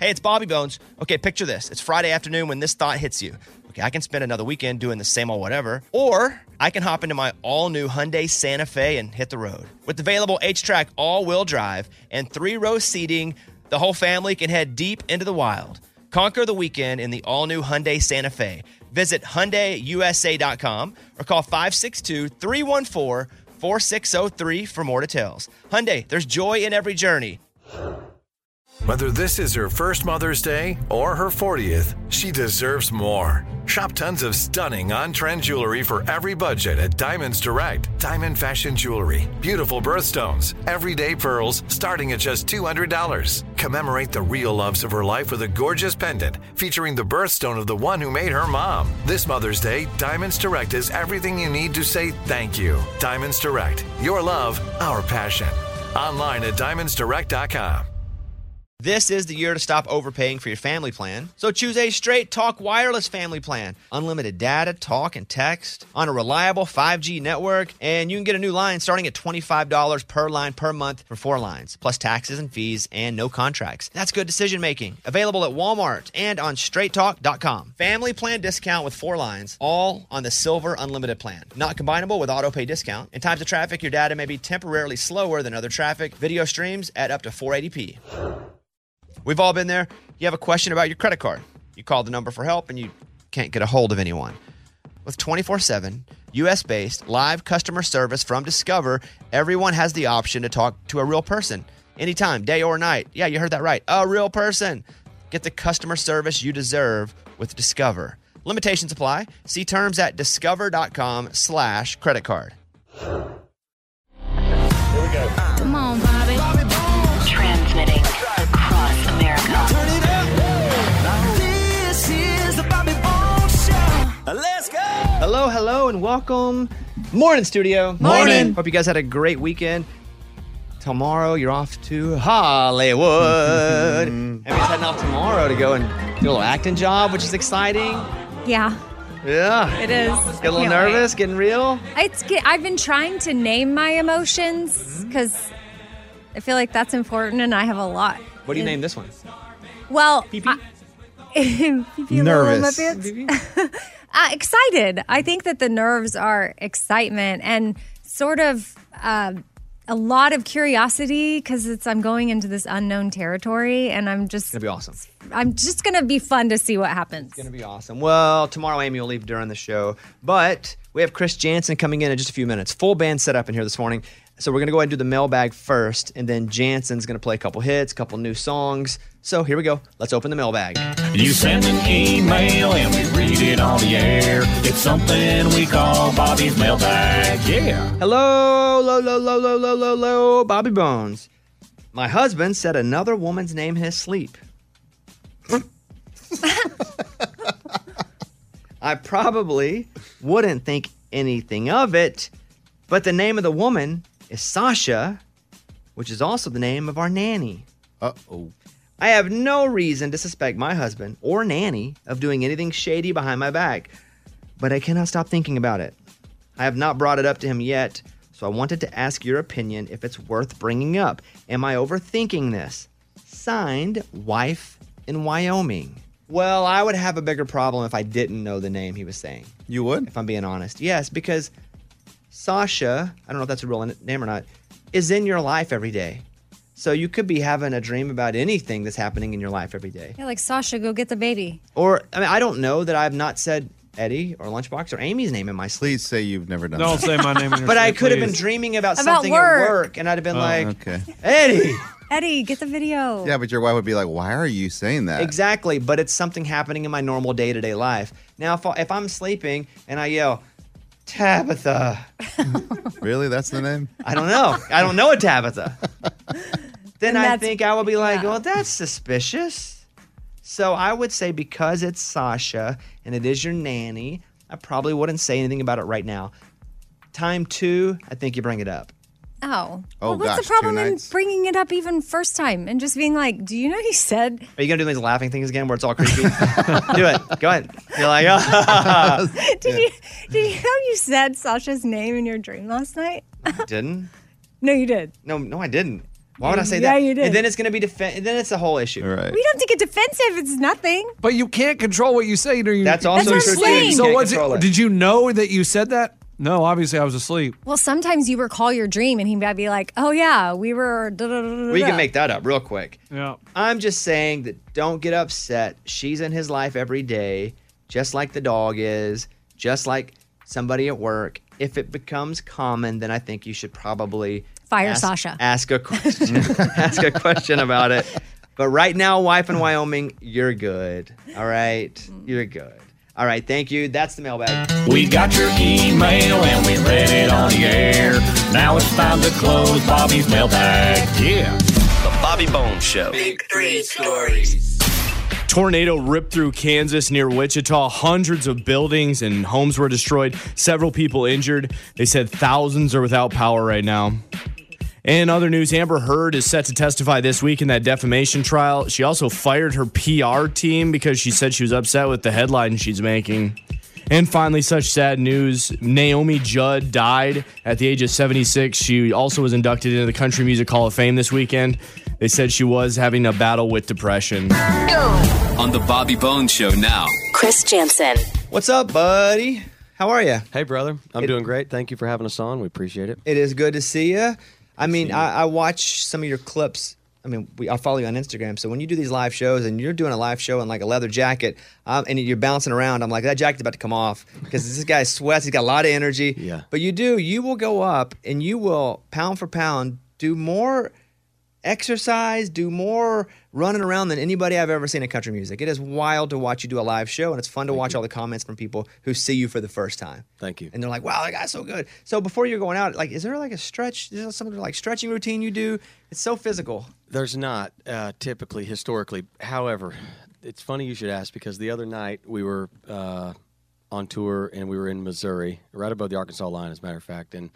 Hey, it's Bobby Bones. Okay, picture this. It's Friday afternoon when this thought hits you. Okay, I can spend another weekend doing the same old whatever, or I can hop into my all-new Hyundai Santa Fe and hit the road. With available H-Track all-wheel drive and 3-row seating, the whole family can head deep into the wild. Conquer the weekend in the all-new Hyundai Santa Fe. Visit HyundaiUSA.com or call 562-314-4603 for more details. Hyundai, there's joy in every journey. Whether this is her first Mother's Day or her 40th, she deserves more. Shop tons of stunning on-trend jewelry for every budget at Diamonds Direct. Diamond fashion jewelry, beautiful birthstones, everyday pearls starting at just $200. Commemorate the real loves of her life with a gorgeous pendant featuring the birthstone of the one who made her mom. This Mother's Day, Diamonds Direct is everything you need to say thank you. Diamonds Direct. Your love, our passion. Online at diamondsdirect.com. This is the year to stop overpaying for your family plan. So choose a Straight Talk Wireless family plan. Unlimited data, talk, and text on a reliable 5G network. And you can get a new line starting at $25 per line per month for 4 lines, plus taxes and fees and no contracts. That's good decision making. Available at Walmart and on straighttalk.com. Family plan discount with 4 lines, all on the Silver Unlimited plan. Not combinable with auto pay discount. In times of traffic, your data may be temporarily slower than other traffic. Video streams at up to 480p. We've all been there. You have a question about your credit card. You call the number for help and you can't get a hold of anyone. With 24/7, U.S.-based live customer service from Discover, everyone has the option to talk to a real person. Anytime, day or night. Yeah, you heard that right. A real person. Get the customer service you deserve with Discover. Limitations apply. See terms at discover.com/creditcard. Here we go. Come on, Bobby. Transmitting across America. Turn it up. This is the Bobby Bones Show. Let's go. Hello, and welcome. Morning, studio. Morning. Hope you guys had a great weekend. Tomorrow, you're off to Hollywood. Emmy's heading off tomorrow to go and do a little acting job, which is exciting. Yeah, Yeah. it is. Get a little nervous, getting real. I've been trying to name my emotions because I feel like that's important, and I have a lot. What do you name this one? Well, Pee-pee? Nervous. Excited. I think that the nerves are excitement and sort of a lot of curiosity because I'm going into this unknown territory, and It's going to be awesome. I'm just going to be fun to see what happens. It's going to be awesome. Well, tomorrow Amy will leave during the show, but we have Chris Jansen coming in just a few minutes. Full band set up in here this morning. So we're going to go ahead and do the mailbag first, and then Jansen's going to play a couple hits, a couple new songs. So here we go. Let's open the mailbag. You send an email and we read it on the air. It's something we call Bobby's mailbag. Yeah. Hello, Bobby Bones. My husband said another woman's name in his sleep. I probably wouldn't think anything of it, but the name of the woman is Sasha, which is also the name of our nanny. Uh-oh. I have no reason to suspect my husband or nanny of doing anything shady behind my back, but I cannot stop thinking about it. I have not brought it up to him yet, so I wanted to ask your opinion if it's worth bringing up. Am I overthinking this? Signed, Wife in Wyoming. Well, I would have a bigger problem if I didn't know the name he was saying. You would? If I'm being honest. Yes, because Sasha, I don't know if that's a real name or not, is in your life every day. So you could be having a dream about anything that's happening in your life every day. Yeah, like Sasha, go get the baby. Or, I mean, I don't know that I've not said Eddie or Lunchbox or Amy's name in my sleep. Please say you've never done Don't that. say my name in your But I sleep, could have been please. dreaming about About something work. at work, and I'd have been like, Okay. Eddie. Eddie, get the video. Yeah, but your wife would be like, why are you saying that? Exactly, but it's something happening in my normal day-to-day life. Now, if I'm sleeping and I yell, Tabitha. Really? That's the name? I don't know. I don't know a Tabitha. Then And I that's- think I would be like, yeah. well, that's suspicious. So I would say because it's Sasha and it is your nanny, I probably wouldn't say anything about it right now. Time 2, I think you bring it up. Oh. Oh, Well, what's gosh, the problem 2 in nights? bringing it up even first time and just being like, do you know he said? Are you going to do these laughing things again where it's all creepy? Do it. Go ahead. You're like, oh. Did you know you said Sasha's name in your dream last night? Didn't? No, you did. No, I didn't. Why would I say Yeah, that? you did. And then it's going to be and then it's a whole issue. Right. We don't have to get defensive. It's nothing. But you can't control what you say. That's also That's true. what I'm too. saying. You So can't what's control it? Did you know that you said that? No, obviously I was asleep. Well, sometimes you recall your dream and he might be like, oh, yeah, we were. We can make that up real quick. Yeah. I'm just saying that don't get upset. She's in his life every day, just like the dog is, just like somebody at work. If it becomes common, then I think you should probably Fire Sasha. Ask a question. Ask a question about it. But right now, wife in Wyoming, you're good. All right? You're good. All right, thank you. That's the mailbag. We got your email and we read it on the air. Now it's time to close Bobby's mailbag. Yeah. The Bobby Bones Show. Big Three Stories. Tornado ripped through Kansas near Wichita. Hundreds of buildings and homes were destroyed. Several people injured. They said thousands are without power right now. In other news, Amber Heard is set to testify this week in that defamation trial. She also fired her PR team because she said she was upset with the headline she's making. And finally, such sad news, Naomi Judd died at the age of 76. She also was inducted into the Country Music Hall of Fame this weekend. They said she was having a battle with depression. On the Bobby Bones Show now. Chris Jansen. What's up, buddy? How are you? Hey, brother. I'm doing great. Thank you for having us on. We appreciate it. It is good to see you. I mean, I watch some of your clips. I mean, I follow you on Instagram. So when you do these live shows and you're doing a live show in like a leather jacket and you're bouncing around, I'm like, that jacket's about to come off because this guy sweats. He's got a lot of energy. Yeah. But you will go up and you will, pound for pound, do more exercise, do more running around than anybody I've ever seen in country music. It is wild to watch you do a live show, and it's fun to watch all the comments from people who see you for the first time. Thank you. And they're like, wow, that guy's so good. So before you're going out, like, is there like a stretch? Is there some like stretching routine you do? It's so physical. There's not typically, historically. However, it's funny you should ask because the other night we were on tour and we were in Missouri, right above the Arkansas line, as a matter of fact, and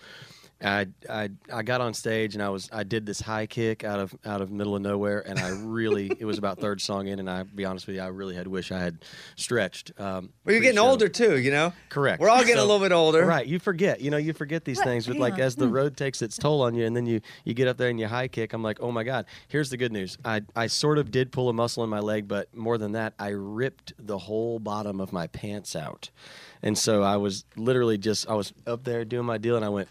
I got on stage and I did this high kick out of middle of nowhere, and I really it was about third song in, and I'll be honest with you, I really had wished I had stretched. Well, you're getting older too, you know. Correct. We're all getting a little bit older, right? You forget these things with like as the road takes its toll on you, and then you get up there and you high kick. I'm like, oh my god. Here's the good news. I sort of did pull a muscle in my leg, but more than that, I ripped the whole bottom of my pants out, and so I was literally I was up there doing my deal, and I went.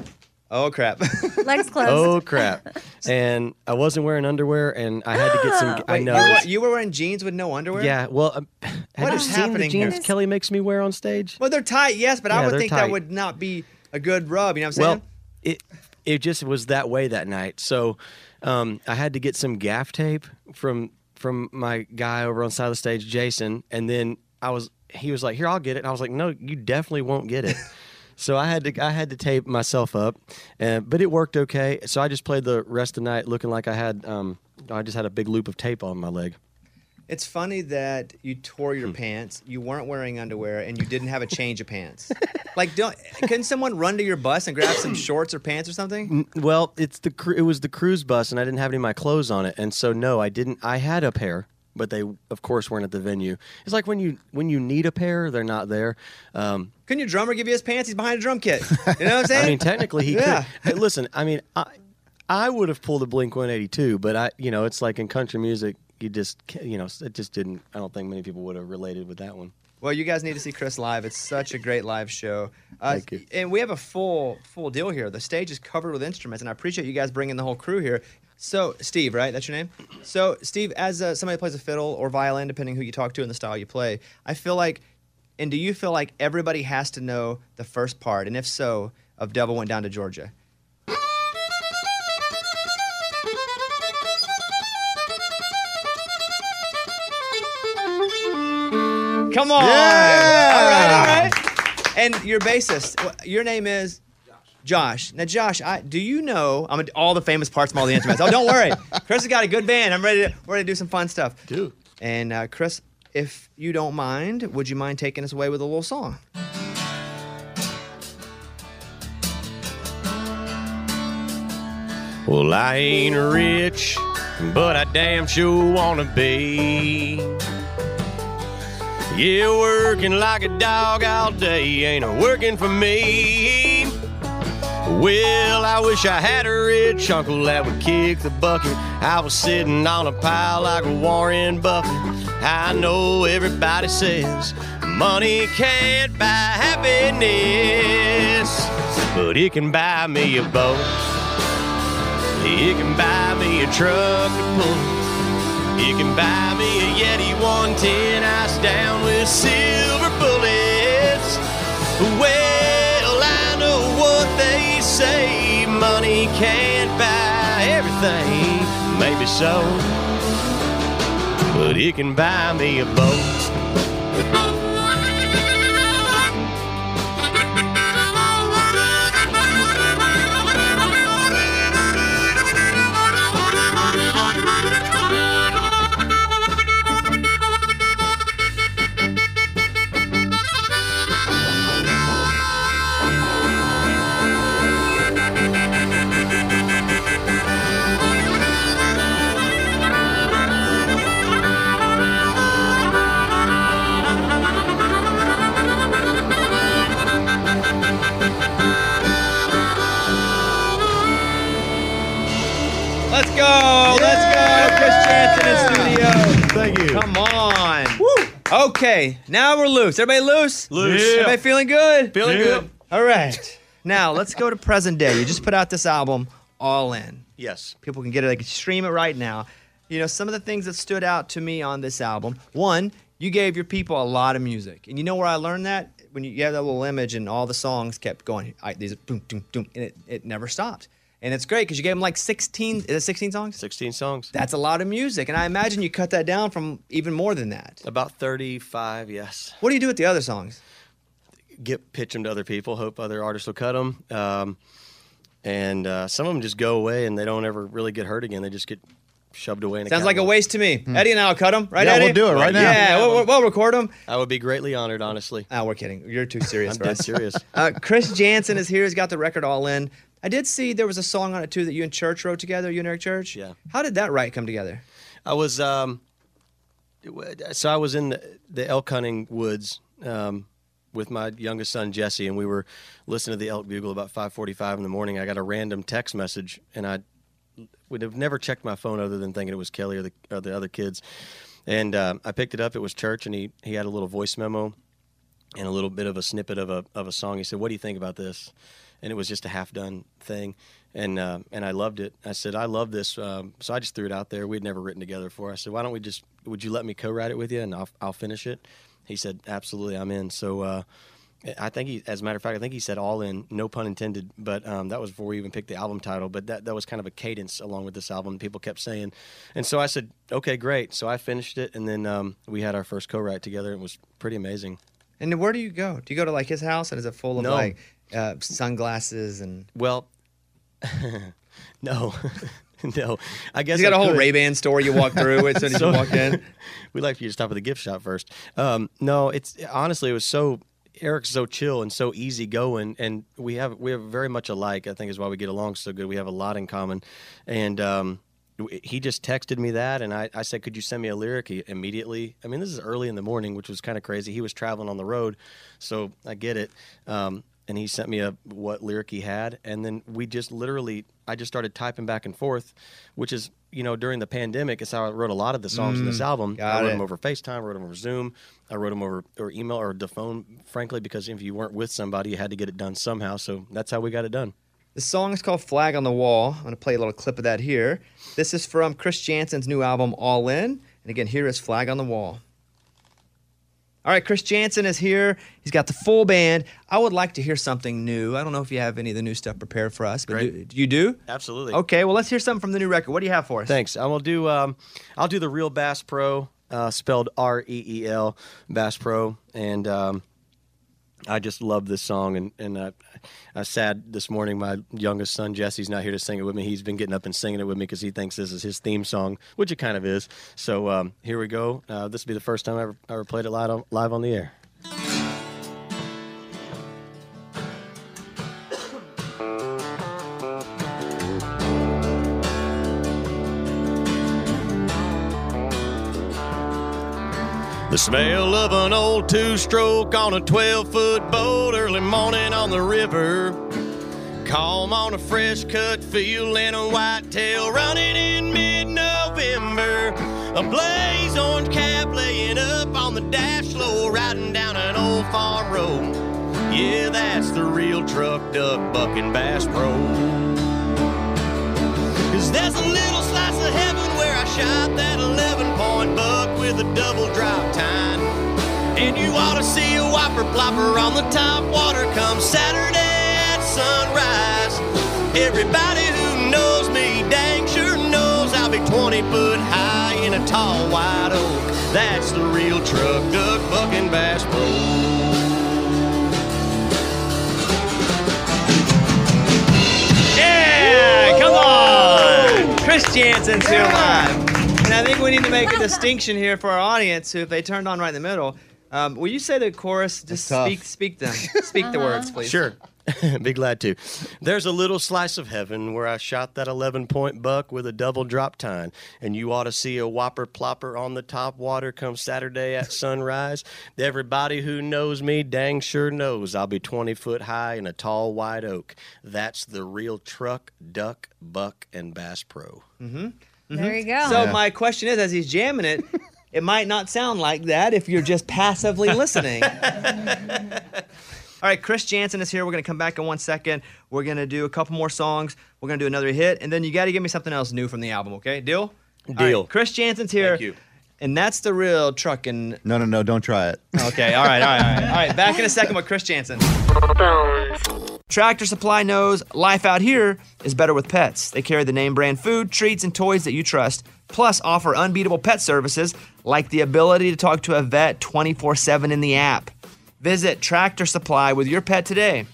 Oh, crap. Legs closed. Oh, crap. And I wasn't wearing underwear, and I had to get some... I Wait, know. you were wearing jeans with no underwear? Yeah, well, have you seen the jeans here? Kelly makes me wear on stage? Well, they're tight, yes, but I Yeah, would they're think tight. that would not be a good rub, you know what I'm saying? Well, it just was that way that night. So I had to get some gaff tape from my guy over on the side of the stage, Jason, and then he was like, here, I'll get it. And I was like, no, you definitely won't get it. So I had to tape myself up, but it worked okay. So I just played the rest of the night looking like I just had a big loop of tape on my leg. It's funny that you tore your pants, you weren't wearing underwear, and you didn't have a change of pants. Like, couldn't someone run to your bus and grab some shorts or pants or something? Well, it was the cruise bus, and I didn't have any of my clothes on it, and so no, I didn't. I had a pair, but they, of course, weren't at the venue. It's like when you need a pair, they're not there. Couldn't your drummer give you his pants? He's behind a drum kit. You know what I'm saying? I mean, technically, he Yeah. could. Hey, listen, I mean, I would have pulled a Blink-182, but it's like in country music, it just didn't. I don't think many people would have related with that one. Well, you guys need to see Chris live. It's such a great live show. Thank you. And we have a full deal here. The stage is covered with instruments, and I appreciate you guys bringing the whole crew here. So, Steve, right? That's your name? So, Steve, as somebody who plays a fiddle or violin, depending who you talk to and the style you play, I feel like, and do you feel like everybody has to know the first part, and if so, of Devil Went Down to Georgia? Come on! Yeah! All right. And your bassist, your name is? Josh. Now, Josh, do you know all the famous parts from all the instruments? Oh, don't worry. Chris has got a good band. We're ready to do some fun stuff. Dude. And Chris, if you don't mind, would you mind taking us away with a little song? Well, I ain't rich, but I damn sure wanna be. Yeah, working like a dog all day ain't working for me. Well, I wish I had a rich uncle that would kick the bucket. I was sitting on a pile like a Warren Buffett. I know everybody says money can't buy happiness, but it can buy me a boat. It can buy me a truck to pull. It can buy me a Yeti 110 ice down with silver bullets. Well, I know what they say, money can't buy everything. Maybe so, but it can buy me a boat. Let's go. Let's go. Chris Jansen in studio. Thank you. Come on. Woo. Okay, now we're loose. Everybody loose? Loose. Yeah. Everybody feeling good? Feeling good. All right. Now, let's go to present day. You just put out this album, All In. Yes. People can get it. They can stream it right now. You know, some of the things that stood out to me on this album. One, you gave your people a lot of music. And you know where I learned that? When you have that little image and all the songs kept going. These boom, boom, boom, and it never stopped. And it's great because you gave them like 16, is it 16 songs? 16 songs. That's a lot of music. And I imagine you cut that down from even more than that. About 35, yes. What do you do with the other songs? Pitch them to other people, hope other artists will cut them. And some of them just go away and they don't ever really get heard again. They just get shoved away in a Sounds like a catalog. waste to me. Eddie and I will cut them, right, Yeah, Eddie? we'll do it right now. Yeah, we'll record them. I would be greatly honored, honestly. Oh, we're kidding. You're too serious I'm for dead us. serious. Chris Jansen is here. He's got the record All In. I did see there was a song on it, too, that you and Church wrote together, you and Eric Church. Yeah. How did that write come together? I was, so I was in the elk hunting woods with my youngest son, Jesse, and we were listening to the Elk Bugle about 5:45 in the morning. I got a random text message, and I would have never checked my phone other than thinking it was Kelly or the other kids. And I picked it up. It was Church, and he had a little voice memo and a little bit of a snippet of a song. He said, "What do you think about this?" And it was just a half-done thing, and I loved it. I said, "I love this," so I just threw it out there. We'd never written together before. I said, "Why don't we would you let me co-write it with you, and I'll finish it?" He said, "Absolutely, I'm in." So I think as a matter of fact, I think he said "all in," no pun intended. But that was before we even picked the album title. But that was kind of a cadence along with this album. People kept saying, and so I said, "Okay, great." So I finished it, and then we had our first co-write together. It was pretty amazing. And where do you go? Do you go to like his house, and is it full of No. like sunglasses and? Well, no. No, I guess He's got a whole could. Ray-Ban store you walk through as soon as you walk in. We'd like for you to stop at the gift shop first. No, it's honestly, it was so, Eric's so chill and so easygoing, and we have very much alike. I think is why we get along so good. We have a lot in common, and he just texted me that, and I said, "Could you send me a lyric?" He immediately. I mean, this is early in the morning, which was kind of crazy. He was traveling on the road, so I get it. And he sent me what lyric he had, and then we just literally, I just started typing back and forth, which is, during the pandemic, it's how I wrote a lot of the songs in this album. I wrote them over FaceTime, wrote them over Zoom, I wrote them over or email or the phone, frankly, because if you weren't with somebody, you had to get it done somehow. So that's how we got it done. The song is called Flag on the Wall. I'm going to play a little clip of that here. This is from Chris Jansen's new album, All In. And again, here is Flag on the Wall. All right, Chris Jansen is here. He's got the full band. I would like to hear something new. I don't know if you have any of the new stuff prepared for us, but you do? Absolutely. Okay, well, let's hear something from the new record. What do you have for us? Thanks. I'll do the Real Bass Pro, spelled REEL, Bass Pro, and I just love this song, and I sad this morning my youngest son Jesse's not here to sing it with me. He's been getting up and singing it with me because he thinks this is his theme song, which it kind of is. So here we go. This will be the first time I ever played it live on the air. The smell of an old two-stroke on a 12-foot boat early morning on the river. Calm on a fresh cut field and a whitetail running in mid-November. A blaze orange cap laying up on the dash floor, riding down an old farm road. Yeah, that's the real truck, duck, buck, and bass pro. 'Cause there's a little slice of heaven where I shot that 11-point buck with a double drop tine. And you ought to see a whopper plopper on the top water come Saturday at sunrise. Everybody who knows me dang sure knows I'll be 20 foot high in a tall white oak. That's the real truck, duck, buck, and bass pro. Yeah, come on! Chris Jansen's here live. And I think we need to make a distinction here for our audience who, if they turned on right in the middle, will you say the chorus? Just speak them. Speak the words, please. Sure. Be glad to. There's a little slice of heaven where I shot that 11-point buck with a double drop tine, and you ought to see a whopper plopper on the top water come Saturday at sunrise. Everybody who knows me dang sure knows I'll be 20 foot high in a tall white oak. That's the real truck, duck, buck, and bass pro. There you go. So my question is, as he's jamming it, it might not sound like that if you're just passively listening. All right, Chris Jansen is here. We're going to come back in 1 second. We're going to do a couple more songs. We're going to do another hit, and then you got to give me something else new from the album, okay? Deal? Deal. All right, Chris Jansen's here. Thank you. And that's the real truckin'. No, don't try it. Okay, all right. All right, back in a second with Chris Jansen. Tractor Supply knows life out here is better with pets. They carry the name brand food, treats, and toys that you trust, plus offer unbeatable pet services like the ability to talk to a vet 24/7 in the app. Visit Tractor Supply with your pet today.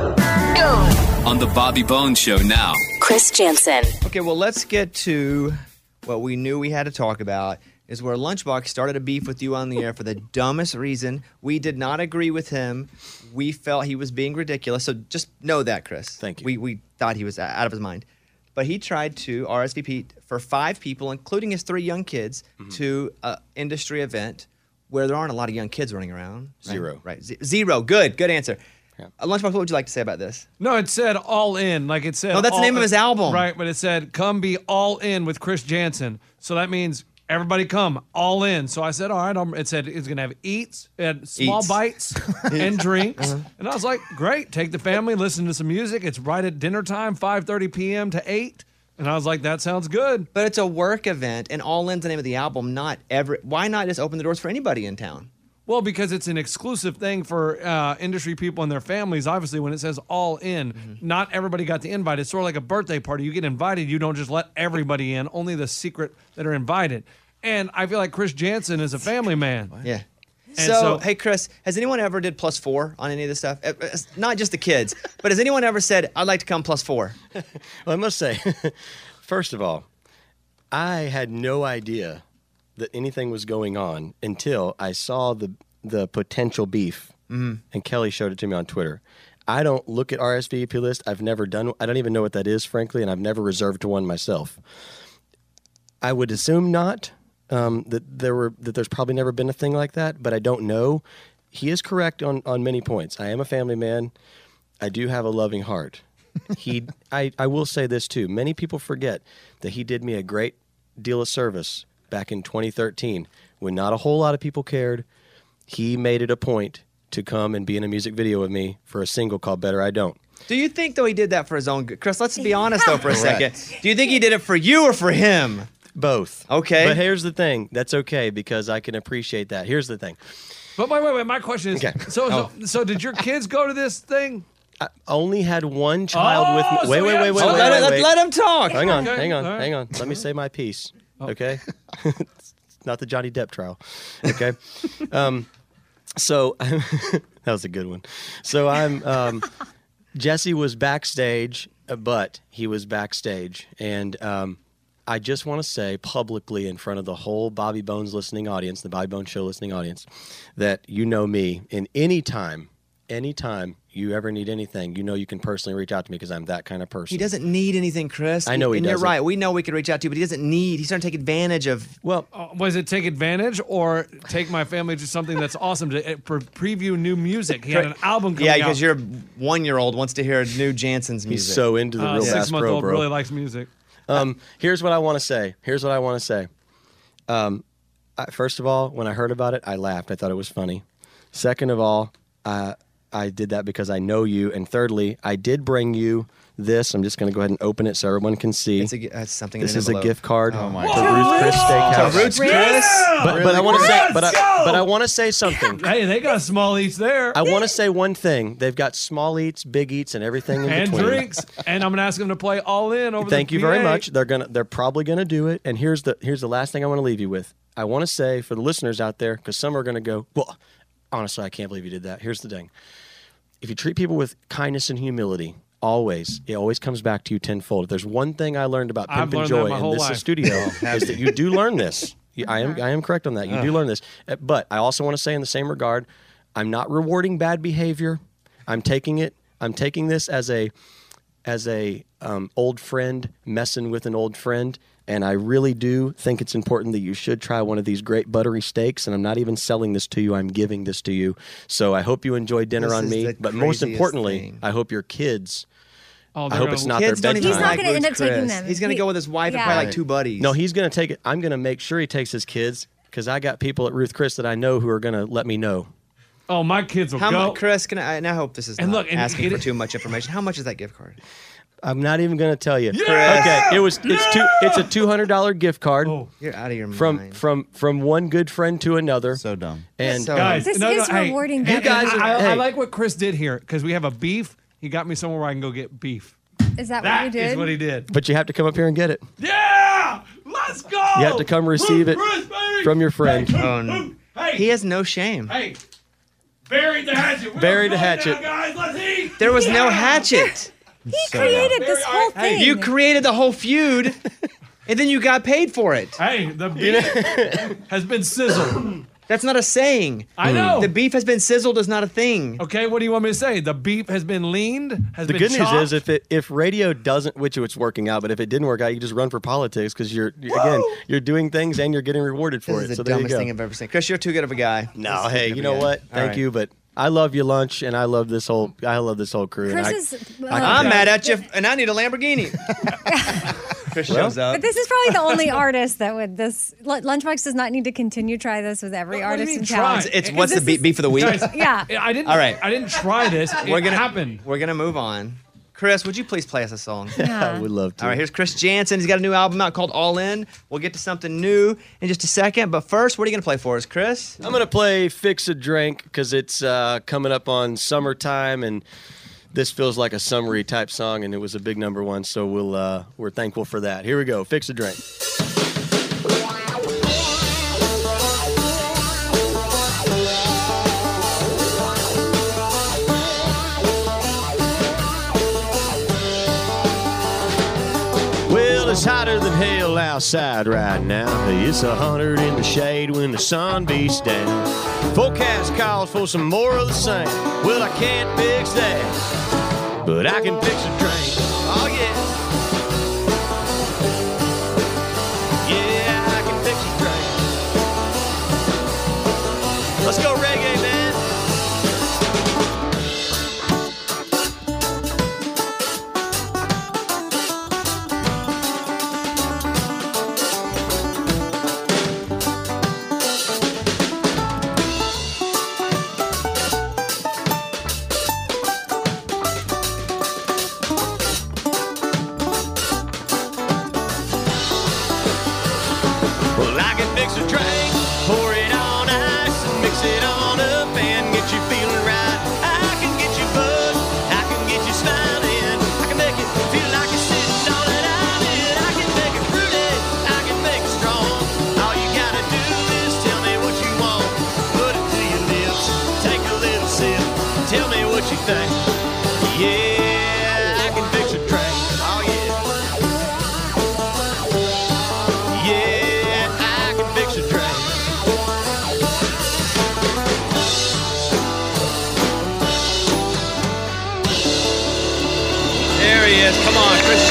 On the Bobby Bones Show now. Chris Jansen. Okay, well, let's get to what we knew we had to talk about, is where Lunchbox started a beef with you on the air for the dumbest reason. We did not agree with him. We felt he was being ridiculous. So just know that, Chris. Thank you. We thought he was out of his mind. But he tried to RSVP for 5 people, including his 3 young kids, to an industry event where there aren't a lot of young kids running around. Right? Zero. Right. Zero. Good answer. Yeah. Lunchbox, what would you like to say about this? No, it said All In. Like it said. No, that's the name of his album. Right, but it said, come be all in with Chris Jansen. So that means everybody come, all in. So I said, all right. It said it's going to have eats, and small bites, and drinks. And I was like, great. Take the family, listen to some music. It's right at dinner time, 5:30 p.m. to 8. And I was like, that sounds good. But it's a work event, and All In's the name of the album. Why not just open the doors for anybody in town? Well, because it's an exclusive thing for industry people and their families. Obviously, when it says All In, not everybody got the invite. It's sort of like a birthday party. You get invited, you don't just let everybody in, only the secret that are invited. And I feel like Chris Jansen is a family man. Yeah. And So, hey, Chris, has anyone ever did +4 on any of this stuff? Not just the kids, but has anyone ever said, I'd like to come +4? Well, I must say, first of all, I had no idea that anything was going on until I saw the potential beef, and Kelly showed it to me on Twitter. I don't look at RSVP list. I've never done. I don't even know what that is, frankly, and I've never reserved one myself. I would assume not. That there's probably never been a thing like that, but I don't know. He is correct on many points. I am a family man. I do have a loving heart. I will say this too. Many people forget that he did me a great deal of service back in 2013 when not a whole lot of people cared. He made it a point to come and be in a music video with me for a single called Better I Don't. Do you think, though, he did that for his own good? Chris, let's be honest, though, for a second. Do you think he did it for you or for him? Both. Okay. But here's the thing. That's okay because I can appreciate that. Here's the thing. But wait. My question is, Okay. So did your kids go to this thing? I only had one child with me. Wait. Let him talk. Hang on. Okay. All right. Hang on. Let me say my piece. Okay? It's not the Johnny Depp trial. Okay? So that was a good one. So Jesse was backstage, but he was backstage. And I just want to say publicly in front of the whole Bobby Bones listening audience, the Bobby Bones Show listening audience, that you know me in any time anytime you ever need anything, you can personally reach out to me because I'm that kind of person. He doesn't need anything, Chris. I know he and doesn't. You're right. We know we could reach out to you, but he doesn't need. He's trying to take advantage of. Well, was it take advantage or take my family to something that's awesome to preview new music? He had an album coming out. Yeah, because your 1-year-old wants to hear new Jansen's music. He's so into the real Bass Pro, 6-month-old bro. really likes music. Here's what I want to say. First of all, when I heard about it, I laughed. I thought it was funny. Second of all, I did that because I know you. And thirdly, I did bring you this. I'm just going to go ahead and open it so everyone can see. It's something. This in an is a envelope. gift card to Oh my Ruth Chris Steakhouse. To Ruth's Chris. But I want to say, but I want to say something. Hey, they got small eats there. I want to say one thing. They've got small eats, big eats, and everything in And between. drinks. And I'm going to ask them to play All In over Thank the you very PA. much. They're probably gonna do it. And here's the last thing I want to leave you with. I want to say for the listeners out there, because some are gonna go, well, honestly, I can't believe you did that. Here's the thing: if you treat people with kindness and humility, it always comes back to you tenfold. If there's one thing I learned about I've Pimp and learned Joy that my in whole this life. studio is that you do learn this. I am correct on that. You do learn this. But I also want to say in the same regard, I'm not rewarding bad behavior. I'm taking this as a old friend messing with an old friend. And I really do think it's important that you should try one of these great buttery steaks. And I'm not even selling this to you. I'm giving this to you. So I hope you enjoy dinner This on is me. the But most craziest importantly, thing. I hope your kids. Oh, I they're hope gonna- it's not Kids their don't bedtime. even He's not like gonna end Ruth's up taking Chris. them. He's going to He- go with his wife and yeah. probably like 2 buddies. No, he's going to take it. I'm going to make sure he takes his kids because I got people at Ruth Chris that I know who are going to let me know. Oh, my kids will How go. much, Chris? And I hope this is And not look, and asking get for it- too much information. How much is that gift card? I'm not even going to tell you. Chris. Okay, it's a $200 gift card Oh. You're out of your mind. from one good friend to another. So dumb. And So- Guys, This no, is hey, rewarding hey, them. guys are- I hey. like what Chris did here because we have a beef. He got me somewhere where I can go get beef. Is that what you That did? is what he did. but you have to come up here and get it. Yeah! Let's go! You have to come receive it Chris, baby! from your friend. Oh, no. Hey, He has no shame. hey, bury the hatchet. We're Bury the good hatchet. now, guys. Let's eat. There was no hatchet. He created this whole thing. You created the whole feud, and then you got paid for it. Hey, the beef has been sizzled. That's not a saying. I know. The beef has been sizzled is not a thing. Okay, what do you want me to say? The beef has been leaned. Has The been good news chopped? is if radio doesn't, which it's working out, but if it didn't work out, you just run for politics because you're doing things and you're getting rewarded for This it. is So the there you dumbest go. thing I've ever seen. Chris, you're too good of a guy. No, This is hey, too you good of know a guy. what? All Thank right. you, but I love your lunch and I love this whole crew. Chris and is. I'm mad at you, and I need a Lamborghini. Chris shows up. But this is probably the only artist that would this. Lunchbox does not need to continue try this with every What do you artist mean in try? town. It's what's the this is- beef of the week? Guys, Yeah. I didn't. All right. I didn't try this. We're It gonna happened. We're gonna move on. Chris, would you please play us a song? I would love to. All right, here's Chris Jansen. He's got a new album out called All In. We'll get to something new in just a second. But first, what are you going to play for us, Chris? I'm gonna play "Fix a Drink" because it's coming up on summertime, and this feels like a summery type song, and it was a big #1, so we're thankful for that. Here we go, "Fix a Drink." Well, it's hotter than hell outside right now. It's 100 in the shade when the sun beats down. Forecast calls for some more of the same. Well, I can't fix that, but I can fix a drink. Oh, yeah. Yeah, I can fix a drink. Let's go reggae, man. Well, I can fix a drink, pour it on ice and mix it on up. Come on, Chris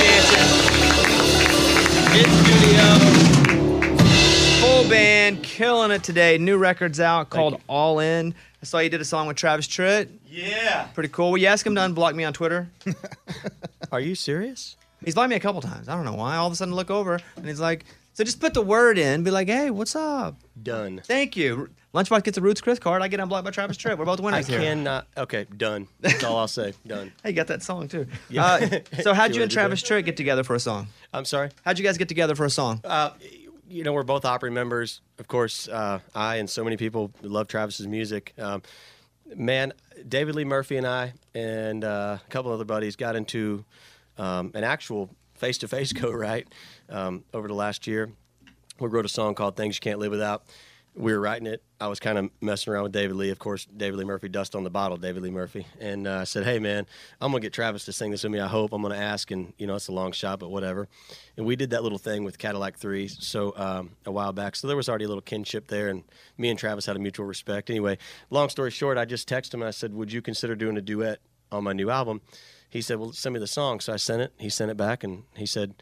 Jansen. In studio. Full band, killing it today. New record's out called All In. I saw you did a song with Travis Tritt. Yeah. Pretty cool. Will you ask him to unblock me on Twitter? Are you serious? He's blocked me a couple times. I don't know why. All of a sudden, look over, and he's like, so just put the word in. Be like, hey, what's up? Done. Thank you. Lunchbox gets a Roots Chris card. I get unblocked by Travis Tritt. We're both winners here. I cannot. Okay, done. That's all I'll say. Done. Hey, you got that song, too. Yeah. So how'd you and Travis Tritt get together for a song? I'm sorry? How'd you guys get together for a song? We're both Opry members. Of course, I and so many people love Travis's music. Man, David Lee Murphy and I and a couple other buddies got into an actual face-to-face co-write over the last year. We wrote a song called Things You Can't Live Without. We were writing it. I was kind of messing around with David Lee. Of course, David Lee Murphy, dust on the bottle, David Lee Murphy. And I said, hey, man, I'm going to get Travis to sing this with me, I hope. I'm going to ask, and, it's a long shot, but whatever. And we did that little thing with Cadillac 3 a while back. So there was already a little kinship there, and me and Travis had a mutual respect. Anyway, long story short, I just texted him, and I said, would you consider doing a duet on my new album? He said, well, send me the song. So I sent it. He sent it back, and he said,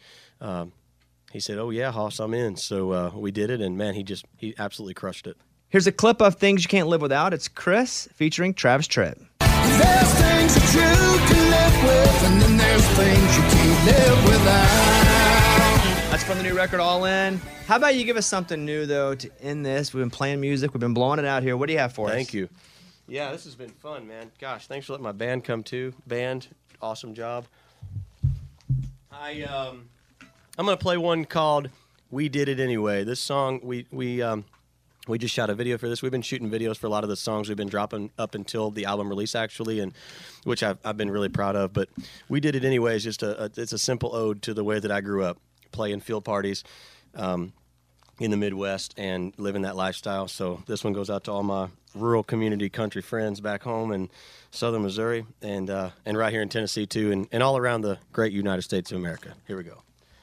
oh, yeah, Hoss, I'm in. So we did it, and, man, he absolutely crushed it. Here's a clip of Things You Can't Live Without. It's Chris featuring Travis Tritt. There's things that you can live with, and then there's things you can't live without. That's from the new record, All In. How about you give us something new, though, to end this? We've been playing music. We've been blowing it out here. What do you have for us? Thank you. Yeah, this has been fun, man. Gosh, thanks for letting my band come, too. Band, awesome job. I'm going to play one called We Did It Anyway. This song, we just shot a video for this. We've been shooting videos for a lot of the songs we've been dropping up until the album release, actually, and which I've been really proud of. But We Did It Anyway is just it's a simple ode to the way that I grew up, playing field parties in the Midwest and living that lifestyle. So this one goes out to all my rural community country friends back home in southern Missouri and right here in Tennessee, too, and all around the great United States of America. Here we go.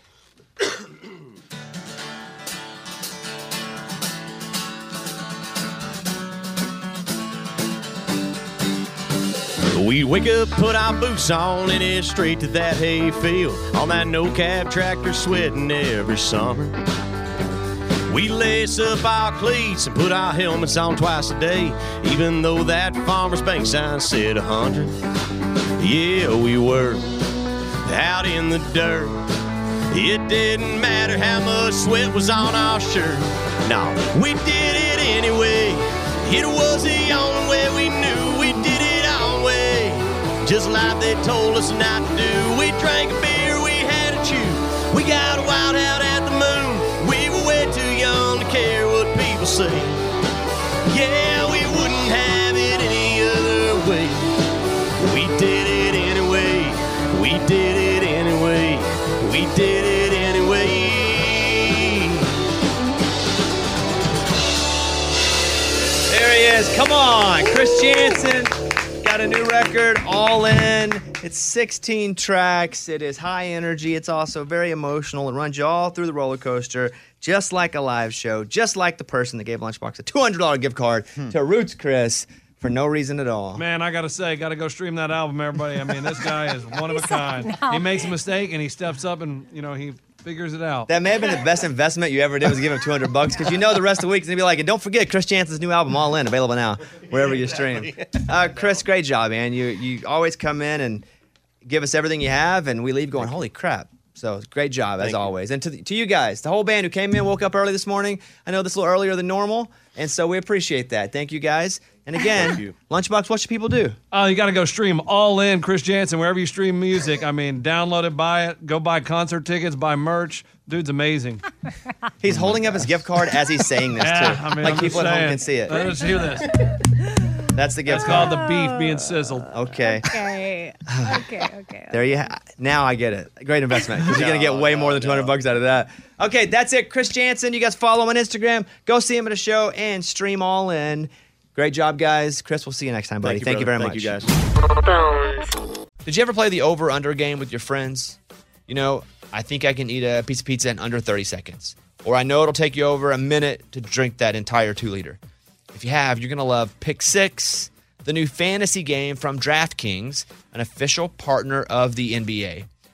We wake up, put our boots on, and head straight to that hay field. On that no-cab tractor, sweating every summer. We lace up our cleats and put our helmets on twice a day, even though that farmer's bank sign said 100. Yeah, we were out in the dirt. It didn't matter how much sweat was on our shirt. No, we did it anyway. It was the only way we knew. We did it our way, just like they told us not to do. We drank a beer, we had a chew. We got wild out at the moon. We were way too young to care what people say. Yeah, we wouldn't have it any other way. We did it anyway. We did it anyway. We did it anyway. There he is. Come on. Chris Jansen got a new record, All In. It's 16 tracks. It is high energy. It's also very emotional. It runs you all through the roller coaster, just like a live show, just like the person that gave Lunchbox a $200 gift card to Roots Chris for no reason at all. Man, I got to go stream that album, everybody. I mean, this guy is one of a kind. He makes a mistake, and he steps up, and, he figures it out. That may have been the best investment you ever did, was give him $200, because the rest of the week is going to be like, and don't forget Chris Jansen's new album, All In, available now, wherever you stream. Chris, great job, man. You always come in and give us everything you have, and we leave going, holy crap. So great job, as always. And to you guys, the whole band who came in, woke up early this morning. I know this is a little earlier than normal, and so we appreciate that. Thank you, guys. And again, Lunchbox, what should people do? Oh, you got to go stream All In, Chris Jansen, wherever you stream music. I mean, download it, buy it, go buy concert tickets, buy merch. Dude's amazing. He's holding up his gift card as he's saying this, too. I mean, like people at home can see it. Let's hear this. That's the gift It's card. called the beef being sizzled. Okay. Okay. There you now I get it. Great investment, because you're going to get way more than $200 out of that. Okay, that's it. Chris Jansen, you guys follow him on Instagram. Go see him at a show and stream All In. Great job, guys. Chris, we'll see you next time, buddy. Thank you very much. Thank you, guys. Did you ever play the over-under game with your friends? I think I can eat a piece of pizza in under 30 seconds. Or I know it'll take you over a minute to drink that entire 2-liter. If you have, you're going to love Pick Six, the new fantasy game from DraftKings, an official partner of the NBA.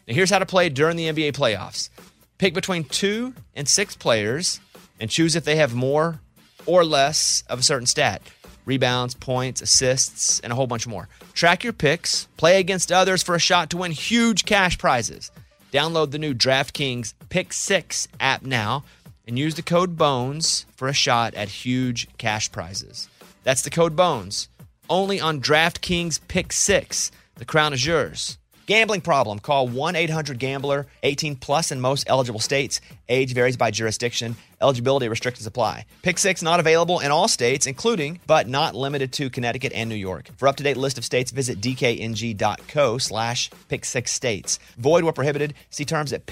Now, here's how to play during the NBA playoffs. Pick between 2 and 6 players and choose if they have more or less of a certain stat. Rebounds, points, assists, and a whole bunch more. Track your picks. Play against others for a shot to win huge cash prizes. Download the new DraftKings Pick 6 app now and use the code BONES for a shot at huge cash prizes. That's the code BONES. Only on DraftKings Pick 6. The crown is yours. Gambling problem? Call 1-800-GAMBLER. 18 plus in most eligible states. Age varies by jurisdiction. Eligibility restrictions apply. Pick 6 not available in all states, including but not limited to Connecticut and New York. For up-to-date list of states, visit dkng.co/pick6states. Void where prohibited. See terms at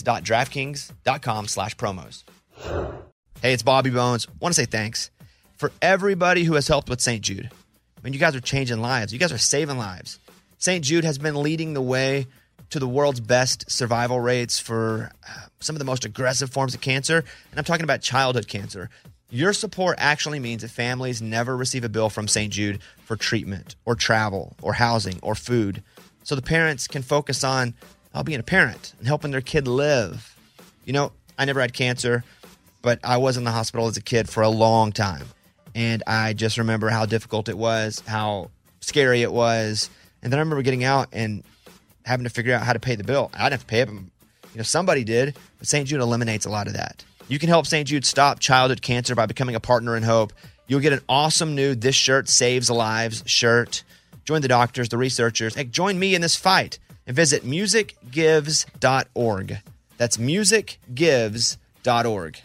pick6.draftkings.com/promos. Hey, it's Bobby Bones. Want to say thanks for everybody who has helped with St. Jude. I mean, you guys are changing lives. You guys are saving lives. St. Jude has been leading the way to the world's best survival rates for some of the most aggressive forms of cancer, and I'm talking about childhood cancer. Your support actually means that families never receive a bill from St. Jude for treatment or travel or housing or food, so the parents can focus on being a parent and helping their kid live. You know, I never had cancer, but I was in the hospital as a kid for a long time, and I just remember how difficult it was, how scary it was. And then I remember getting out and having to figure out how to pay the bill. I didn't have to pay it, but somebody did. But St. Jude eliminates a lot of that. You can help St. Jude stop childhood cancer by becoming a partner in hope. You'll get an awesome new This Shirt Saves Lives shirt. Join the doctors, the researchers. Heck, join me in this fight and visit musicgives.org. That's musicgives.org.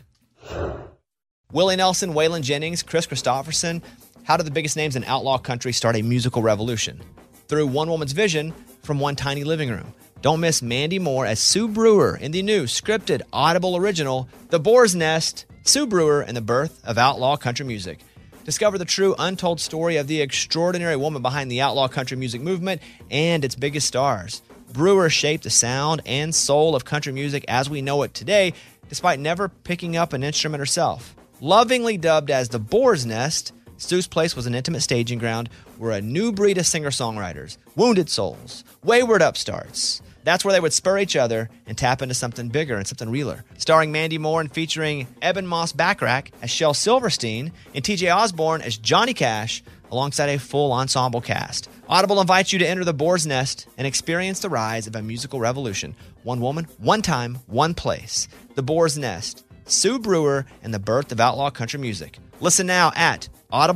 Willie Nelson, Waylon Jennings, Chris Christopherson. How did the biggest names in outlaw country start a musical revolution? Through one woman's vision from one tiny living room. Don't miss Mandy Moore as Sue Brewer in the new scripted Audible original, The Boar's Nest, Sue Brewer and the Birth of Outlaw Country Music. Discover the true untold story of the extraordinary woman behind the outlaw country music movement and its biggest stars. Brewer shaped the sound and soul of country music as we know it today, despite never picking up an instrument herself. Lovingly dubbed as The Boar's Nest, Sue's place was an intimate staging ground where a new breed of singer-songwriters, wounded souls, wayward upstarts, that's where they would spur each other and tap into something bigger and something realer. Starring Mandy Moore and featuring Eben Moss Backrack as Shel Silverstein and TJ Osborne as Johnny Cash alongside a full ensemble cast. Audible invites you to enter the Boar's Nest and experience the rise of a musical revolution. One woman, one time, one place. The Boar's Nest, Sue Brewer and the Birth of Outlaw Country Music. Listen now at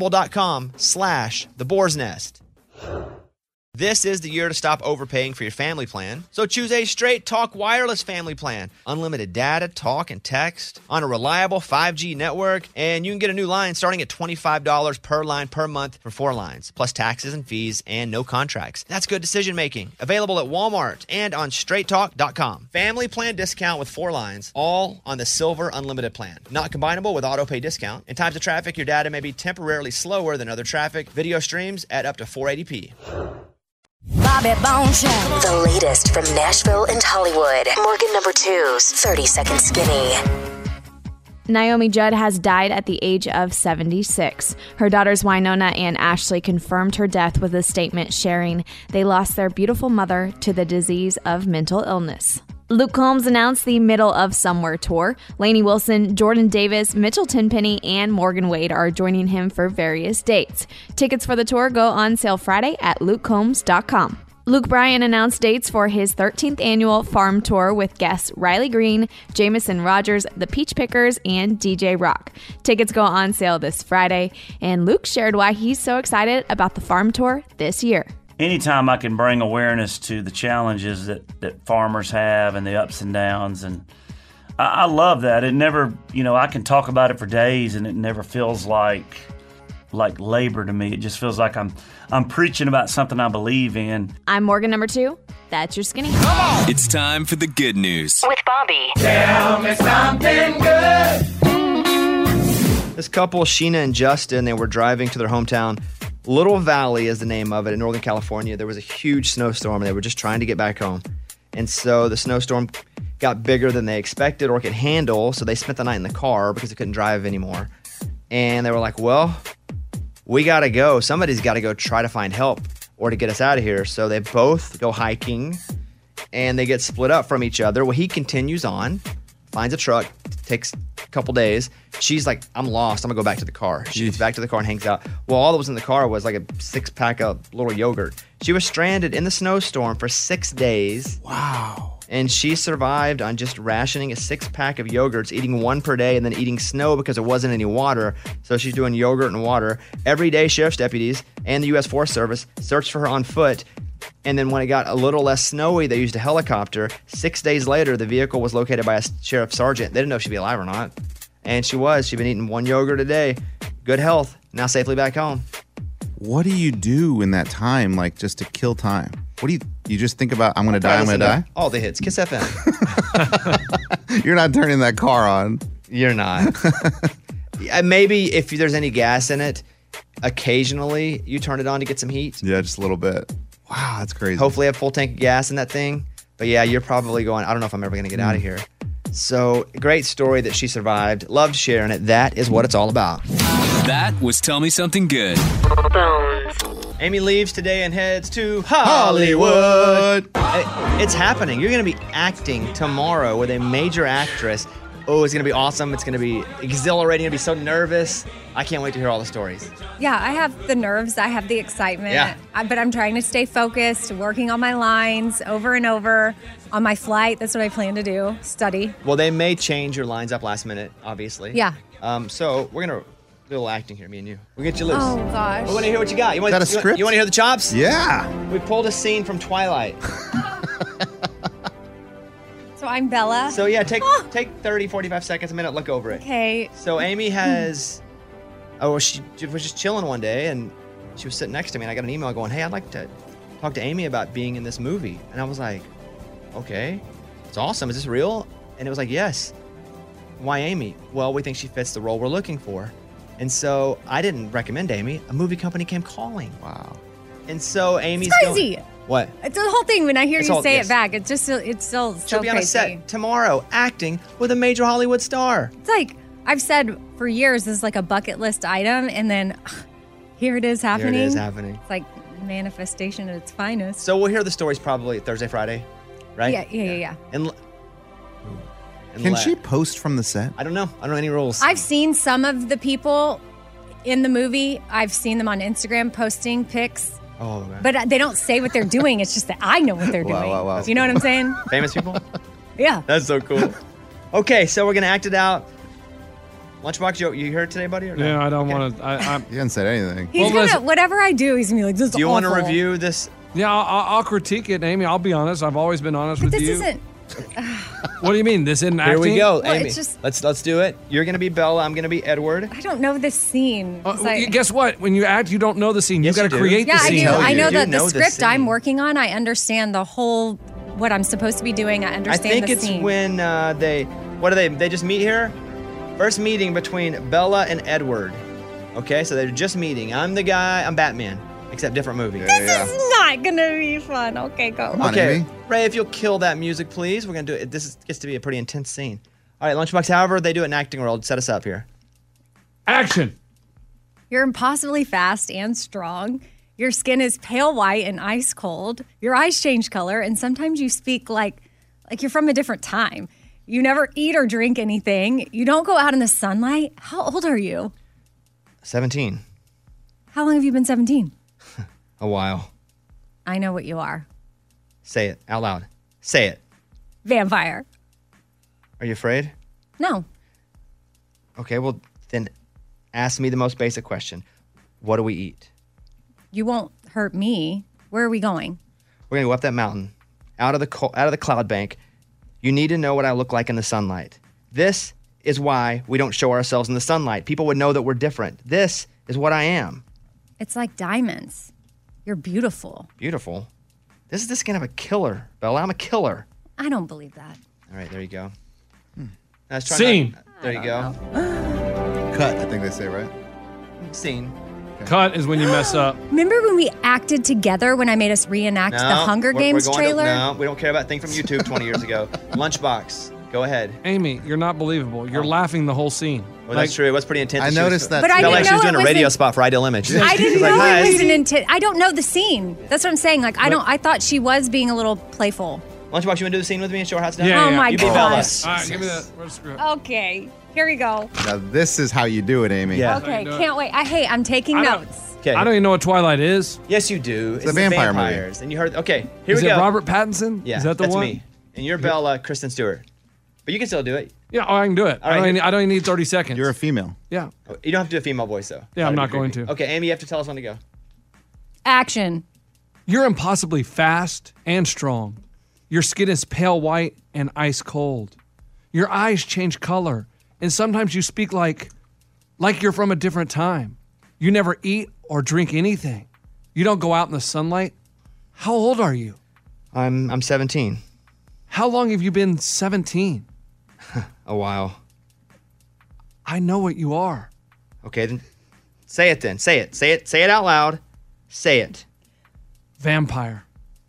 audible.com/theboarsnest. This is the year to stop overpaying for your family plan. So choose a Straight Talk Wireless family plan. Unlimited data, talk, and text on a reliable 5G network. And you can get a new line starting at $25 per line per month for 4 lines, plus taxes and fees and no contracts. That's good decision making. Available at Walmart and on straighttalk.com. Family plan discount with 4 lines, all on the Silver Unlimited plan. Not combinable with auto pay discount. In times of traffic, your data may be temporarily slower than other traffic. Video streams at up to 480p. Bobby Bones Show. The latest from Nashville and Hollywood. Morgan number 2's 30-Second Skinny. Naomi Judd has died at the age of 76. Her daughters Winona and Ashley confirmed her death with a statement sharing they lost their beautiful mother to the disease of mental illness. Luke Combs announced the Middle of Somewhere tour. Lainey Wilson, Jordan Davis, Mitchell Tenpenny, and Morgan Wade are joining him for various dates. Tickets for the tour go on sale Friday at lukecombs.com. Luke Bryan announced dates for his 13th annual farm tour with guests Riley Green, Jameson Rogers, the Peach Pickers, and DJ Rock. Tickets go on sale this Friday, and Luke shared why he's so excited about the farm tour this year. Anytime I can bring awareness to the challenges that farmers have and the ups and downs, and I love that. It never, I can talk about it for days, and it never feels like labor to me. It just feels like I'm preaching about something I believe in. I'm Morgan number 2. That's your skinny. It's time for the good news with Bobby. Tell me something good. This couple, Sheena and Justin, they were driving to their hometown. Little Valley is the name of it in Northern California. There was a huge snowstorm, and they were just trying to get back home. And so the snowstorm got bigger than they expected or could handle, so they spent the night in the car because they couldn't drive anymore. And they were like, well, we got to go. Somebody's got to go try to find help or to get us out of here. So they both go hiking, and they get split up from each other. Well, he continues on, finds a truck, takes a couple days. She's like, I'm lost. I'm going to go back to the car. She gets back to the car and hangs out. Well, all that was in the car was like a 6-pack of little yogurt. She was stranded in the snowstorm for 6 days. Wow. And she survived on just rationing a 6-pack of yogurts, eating one per day, and then eating snow because there wasn't any water. So she's doing yogurt and water. Every day, sheriff's deputies and the U.S. Forest Service searched for her on foot. And then when it got a little less snowy, they used a helicopter. 6 days later, the vehicle was located by a sheriff sergeant. They didn't know if she'd be alive or not. And she was. She'd been eating one yogurt a day. Good health. Now safely back home. What do you do in that time, like just to kill time? What do you just think about, I'm going to die, I'm going to die? All the hits. Kiss FM. You're not turning that car on. You're not. Maybe if there's any gas in it, occasionally you turn it on to get some heat. Yeah, just a little bit. Wow, that's crazy. Hopefully have full tank of gas in that thing. But yeah, you're probably going, I don't know if I'm ever going to get out of here. So great story that she survived. Loved sharing it. That is what it's all about. That was Tell Me Something Good. Amy leaves today and heads to Hollywood. It's happening. You're going to be acting tomorrow with a major actress. Oh, it's going to be awesome. It's going to be exhilarating. You're going to be so nervous. I can't wait to hear all the stories. Yeah, I have the nerves. I have the excitement. Yeah. But I'm trying to stay focused, working on my lines over and over. On my flight, that's what I plan to do, study. Well, they may change your lines up last minute, obviously. Yeah. So we're going to do a little acting here, me and you. We'll get you loose. Oh, gosh. We want to hear what you got. You want Got a script? You want to hear the chops? Yeah. We pulled a scene from Twilight. So I'm Bella. So yeah, take 30, 45 seconds, a minute, look over it. Okay. So Amy has, she was just chilling one day and she was sitting next to me and I got an email going, hey, I'd like to talk to Amy about being in this movie. And I was like, okay, it's awesome. Is this real? And it was like, yes. Why Amy? Well, we think she fits the role we're looking for. And so I didn't recommend Amy. A movie company came calling. Wow. And so Amy's It's crazy. going, what? It's the whole thing. When I hear It's you all- say yes. it back, it's still so She'll be on a crazy. set tomorrow acting with a major Hollywood star. It's like I've said for years, this is like a bucket list item, and then here it is happening. Here it is happening. It's like manifestation at its finest. So we'll hear the stories probably Thursday, Friday, right? Yeah. And Can she post from the set? I don't know. I don't know any rules. I've seen some of the people in the movie. I've seen them on Instagram posting pics, Oh, man. but they don't say what they're doing. It's just that I know what they're Wow, doing. wow, wow. You know what I'm saying? Famous people? Yeah. That's so cool. Okay, so we're going to act it out. Lunchbox, you heard today, buddy? Or no? Yeah, I don't want to. He hasn't said anything. He's gonna whatever I do. He's gonna be like, "This is Do you want to awful." review this? Yeah, I'll critique it, Amy. I'll be honest. I've always been honest But with this you. isn't. What do you mean? This isn't acting? Here we go, Well, Amy. it's just- Let's do it. You're going to be Bella. I'm going to be Edward. I don't know this scene. It's like- Guess what? When you act, you don't know the scene. Yes, You got you to do. create yeah, the I scene. do. I know You that know the the script I'm scene. working on. I understand the whole what I'm supposed to be doing. I I understand think the it's scene. when they just meet here? First meeting between Bella and Edward. Okay, so they're just meeting. I'm the guy. I'm Batman, except different movie. This is not gonna be fun. Okay, go. Okay, Ray, if you'll kill that music, please. We're gonna do it. Gets to be a pretty intense scene. All right, Lunchbox. However they do it in acting world, set us up here. Action. You're impossibly fast and strong. Your skin is pale white and ice cold. Your eyes change color, and sometimes you speak like you're from a different time. You never eat or drink anything. You don't go out in the sunlight. How old are you? 17. How long have you been 17? A while. I know what you are. Say it out loud. Say it. Vampire. Are you afraid? No. Okay, well then, ask me the most basic question. What do we eat? You won't hurt me. Where are we going? We're gonna go up that mountain, out of the cloud bank. You need to know what I look like in the sunlight. This is why we don't show ourselves in the sunlight. People would know that we're different. This is what I am. It's like diamonds. You're beautiful. Beautiful. This is the skin of a killer, Bella. I'm a killer. I don't believe that. All right, there you go. Let's try Scene. There you go. Cut, I think they say, right? Scene. Cut is when you mess up. Remember when we acted together when I made us reenact the Hunger Games going trailer? No, we don't care about thing from YouTube 20 years ago. Lunchbox. Go ahead. Amy, you're not believable. You're laughing the whole scene. Well, that's true. It was pretty intense. I noticed that. But I Felt like didn't she was know doing it a was radio an- spot for Ideal Image. I didn't She's know like, it was "Hi." an intent. I don't know the scene. That's what I'm saying. Like I thought she was being a little playful. Lunchbox, you want to do the scene with me and show her how it's done? Yeah, Oh my You be Bella. gosh. All right, give me that. Where's the script? Okay, here we go. Now, this is how you do it, Amy. Yeah. Okay, do it. can't wait. I'm taking notes. Okay. I don't even know what Twilight is. Yes, you do. It's a vampire movie. vampires. And you heard. Okay, here Is we it go. Robert Pattinson? Yeah, Is that the that's one? me. And you're Bella, Kristen Stewart. But you can still do it. Yeah, I can do it. All right. I don't even need 30 seconds. You're a female. Yeah. You don't have to do a female voice, though. Yeah, I'm That'd not be going creepy. to. Okay, Amy, you have to tell us when to go. Action. You're impossibly fast and strong. Your skin is pale white and ice cold. Your eyes change color, and sometimes you speak like you're from a different time. You never eat or drink anything. You don't go out in the sunlight. How old are you? I'm 17. How long have you been 17? A while. I know what you are. Okay, then say it then. Say it. Say it. Say it out loud. Say it. Vampire.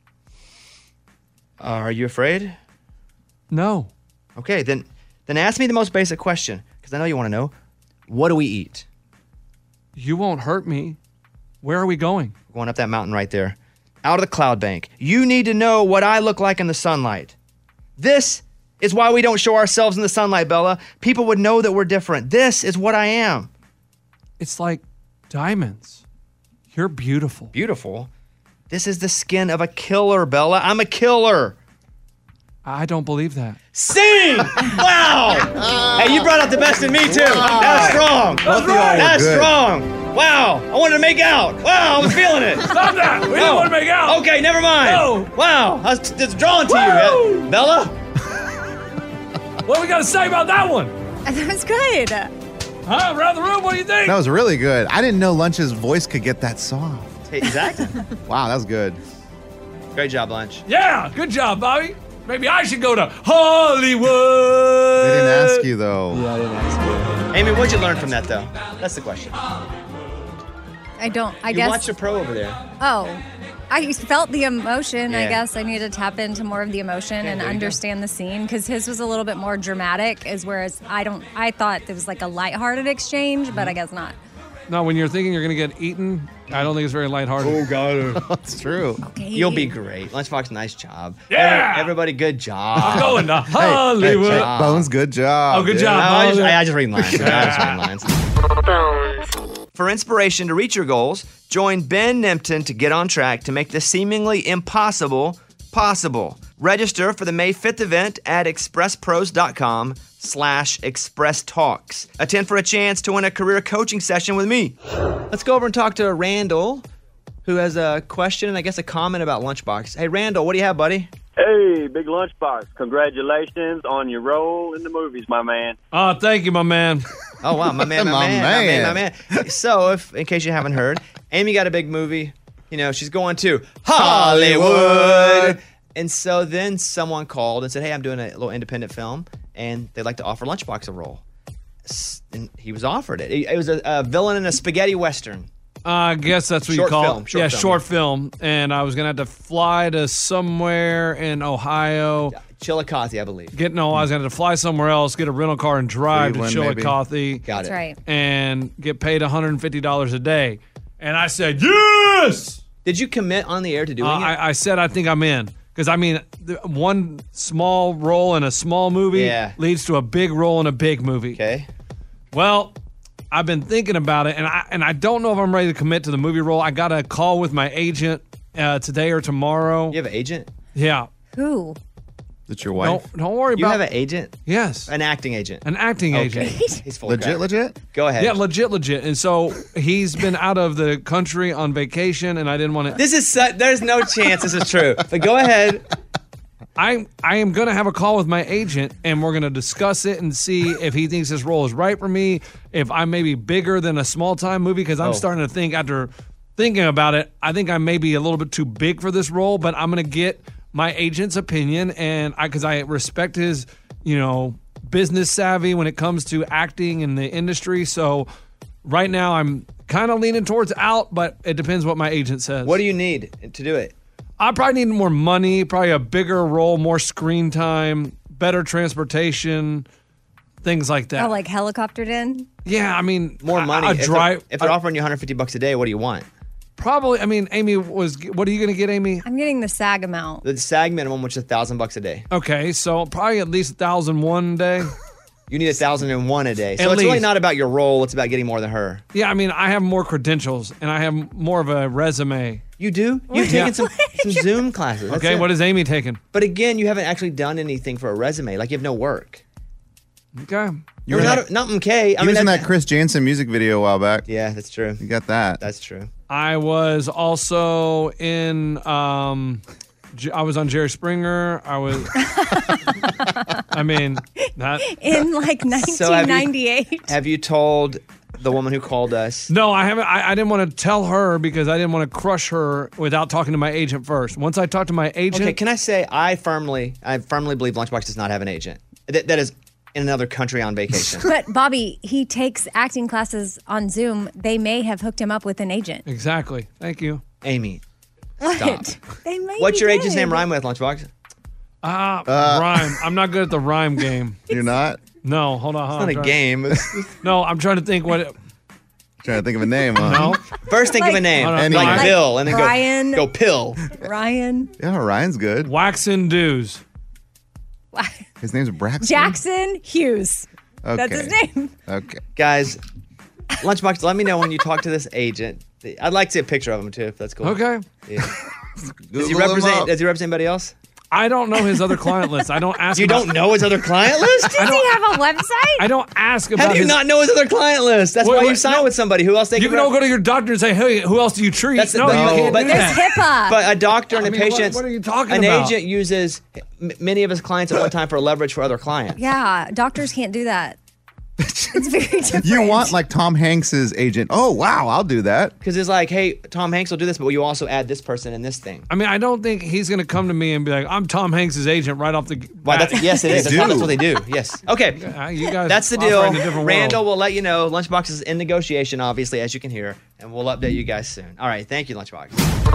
Are you afraid? No. Okay, then ask me the most basic question, because I know you want to know. What do we eat? You won't hurt me. Where are we going? We're going up that mountain right there. Out of the cloud bank. You need to know what I look like in the sunlight. This is why we don't show ourselves in the sunlight, Bella. People would know that we're different. This is what I am. It's like diamonds. You're beautiful. Beautiful? This is the skin of a killer, Bella. I'm a killer. I don't believe that. Sing! Wow! Hey, you brought out the best in me, too. That's strong. That's strong. Wow. I wanted to make out. Wow, I was feeling it. Stop that! We didn't want to make out! Okay, never mind. No. Wow, it's drawn to you, Bella. What do we got to say about that one? That was good. Huh? Around the room, what do you think? That was really good. I didn't know Lunch's voice could get that soft. Hey, exactly. Wow, that was good. Great job, Lunch. Yeah, good job, Bobby. Maybe I should go to Hollywood. They didn't ask you, though. Yeah, I didn't ask you. Amy, what'd you learn from that, though? That's the question. I You guess. watched a pro over there. Oh, I felt the emotion. I Yeah. guess I need to tap into more of the emotion and there you go. understand the scene because his was a little bit more dramatic. Whereas I thought it was like a lighthearted exchange, but I guess not. No, when you're thinking you're going to get eaten, I don't think it's very lighthearted. Oh, God. That's true. Okay. You'll be great. Lunchbox, nice job. Yeah! Everybody, good job. I'm going to Hollywood. good job. Bones, good job. Oh, good dude. job. I just read lines. I just read lines. For inspiration to reach your goals, join Ben Nimpton to get on track to make the seemingly impossible possible. Register for the May 5th event at expresspros.com/expresstalks. Attend for a chance to win a career coaching session with me. Let's go over and talk to Randall, who has a question and I guess a comment about Lunchbox. Hey, Randall, what do you have, buddy? Hey, Big Lunchbox. Congratulations on your role in the movies, my man. Oh, thank you, my man. Oh, wow, my man, my man. So, in case you haven't heard, Amy got a big movie. You know, she's going to Hollywood. And so then someone called and said, hey, I'm doing a little independent film, and they'd like to offer Lunchbox a role. And he was offered it. It was a villain in a spaghetti western. I guess that's what Short you call film, it. short film, Short film. And I was going to have to fly to somewhere in Ohio. Chillicothe, I believe. I was going to have to fly somewhere else, get a rental car and drive Cleveland, to maybe. Chillicothe. Got That's it. right. And get paid $150 a day. And I said, yes! Did you commit on the air to doing it? I said, I think I'm in. Because, I mean, one small role in a small movie leads to a big role in a big movie. Okay. Well, I've been thinking about it, and I don't know if I'm ready to commit to the movie role. I got a call with my agent today or tomorrow. You have an agent? Yeah. Who? Is it your wife? Don't worry You about have an agent? Yes. An acting agent? An acting agent. He's full of crap. Legit? Go ahead. Yeah, legit. And so he's been out of the country on vacation, and I didn't want to. This is there's no chance this is true. But go ahead. I am going to have a call with my agent, and we're going to discuss it and see if he thinks this role is right for me, if I'm maybe bigger than a small-time movie, because I'm starting to think, after thinking about it, I think I may be a little bit too big for this role, but I'm going to get my agent's opinion, and because I respect his, business savvy when it comes to acting in the industry. So right now I'm kind of leaning towards out, but it depends what my agent says. What do you need to do it? I probably need more money, probably a bigger role, more screen time, better transportation, things like that. Oh, like helicoptered in? Yeah, I mean, More money. A If drive. they're offering you $150 a day, what do you want? Probably. I mean, Amy what are you going to get, Amy? I'm getting the SAG amount. The SAG minimum, which is $1,000 a day. Okay, so probably at least 1,001 a day. You need 1,001 a day. So At it's really least. not about your role. It's about getting more than her. Yeah, I mean, I have more credentials and I have more of a resume. You do? You've taken some Zoom classes. That's Okay, it. what is Amy taking? But again, you haven't actually done anything for a resume. Like you have no work. Okay. You were not okay. He was in that Chris Jansen music video a while back. Yeah, that's true. You got that. That's true. I was also in. I was on Jerry Springer. I was. I mean, that In like 1998. Have you told the woman who called us? No, I haven't. I didn't want to tell her because I didn't want to crush her without talking to my agent first. Once I talked to my agent, Okay, can I say I firmly believe Lunchbox does not have an agent. That is in another country on vacation. But Bobby, he takes acting classes on Zoom. They may have hooked him up with an agent. exactly. Thank you, Amy. What? Stop. They may What's be your agent's good. name rhyme with, Lunchbox? Rhyme. I'm not good at the rhyme game. You're not? No, hold on. It's not a game. No, I'm trying to think what. Trying to think of a name, huh? No. First, think of a name. Hold on. Like Like Bill, and then Brian. go pill. Ryan. Yeah, Ryan's good. Waxen Dews. His name's Braxton. Jackson Hughes. That's Okay. his name. Okay. Guys, Lunchbox, let me know when you talk to this agent. I'd like to see a picture of him too, if that's cool. Okay. Yeah. Does he Google him represent? up. Does he represent anybody else? I don't know his other client list. I don't ask. You about- don't know his other client list? Does he have a website? I don't ask How about do you his. not know his other client list? That's Wait, why you wait, sign no. with somebody. Who else they You can can all go to your doctor and say, "Hey, who else do you treat?" That's- no, you no, can't but do There's that. HIPAA. But a doctor and I a mean, patient. what are you talking an about? agent uses many of his clients at one time for leverage for other clients. Yeah, doctors can't do that. It's very different. You want like Tom Hanks's agent. Oh, wow, I'll do that. Because it's like, hey, Tom Hanks will do this, but will you also add this person and this thing? I mean, I don't think he's going to come to me and be like, "I'm Tom Hanks's agent," right off the. Why? bat. Yes, it is. They That's do. what they do. Yes. Okay. You guys. That's the operate deal. in a different Randall world. will let you know. Lunchbox is in negotiation, obviously, as you can hear, and we'll update you guys soon. All right. Thank you, Lunchbox.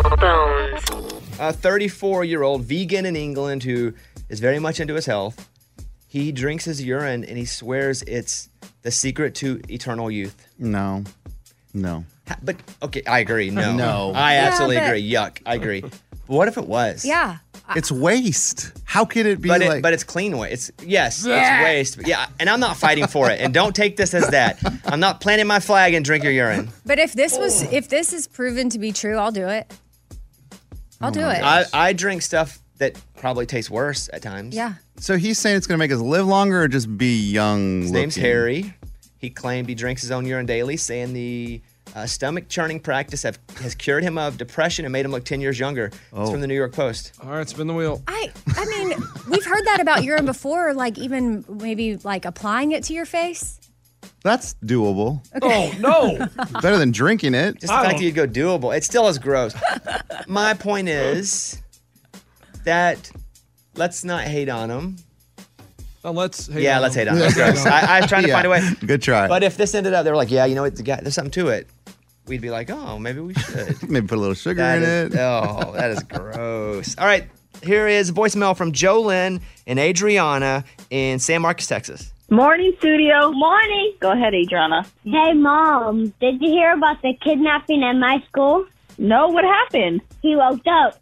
A 34-year-old vegan in England who is very much into his health. He drinks his urine and he swears it's the secret to eternal youth. No. But okay, I agree. No. No. I absolutely but- agree. Yuck. I agree. But what if it was? Yeah. It's waste. How could it be But like... it's clean waste. It's waste. But yeah, and I'm not fighting for it. And don't take this as that. I'm not planting my flag and drink your urine. But if this is proven to be true, I'll do it. I'll do it. I drink stuff that probably tastes worse at times. Yeah. So he's saying it's going to make us live longer or just be young His name's Harry. He claimed he drinks his own urine daily, saying the stomach churning practice has cured him of depression and made him look 10 years younger. It's from the New York Post. All right, spin the wheel. I mean, we've heard that about urine before, like even maybe like applying it to your face. That's doable. Oh no! Better than drinking it. Just the fact that you'd go doable, it still is gross. My point is that let's not hate on him. Let's hate Yeah, on let's him. hate on him. That's gross. I was trying to find a way. Good try. But if this ended up, they were like, yeah, you know what, there's something to it. We'd be like, oh, maybe we should. Maybe put a little sugar That in is- it. Oh, that is gross. All right, here is a voicemail from Jolynn and Adriana in San Marcos, Texas. Morning, studio. Morning. Go ahead, Adriana. Hey, Mom, did you hear about the kidnapping at my school? No, what happened? He woke up.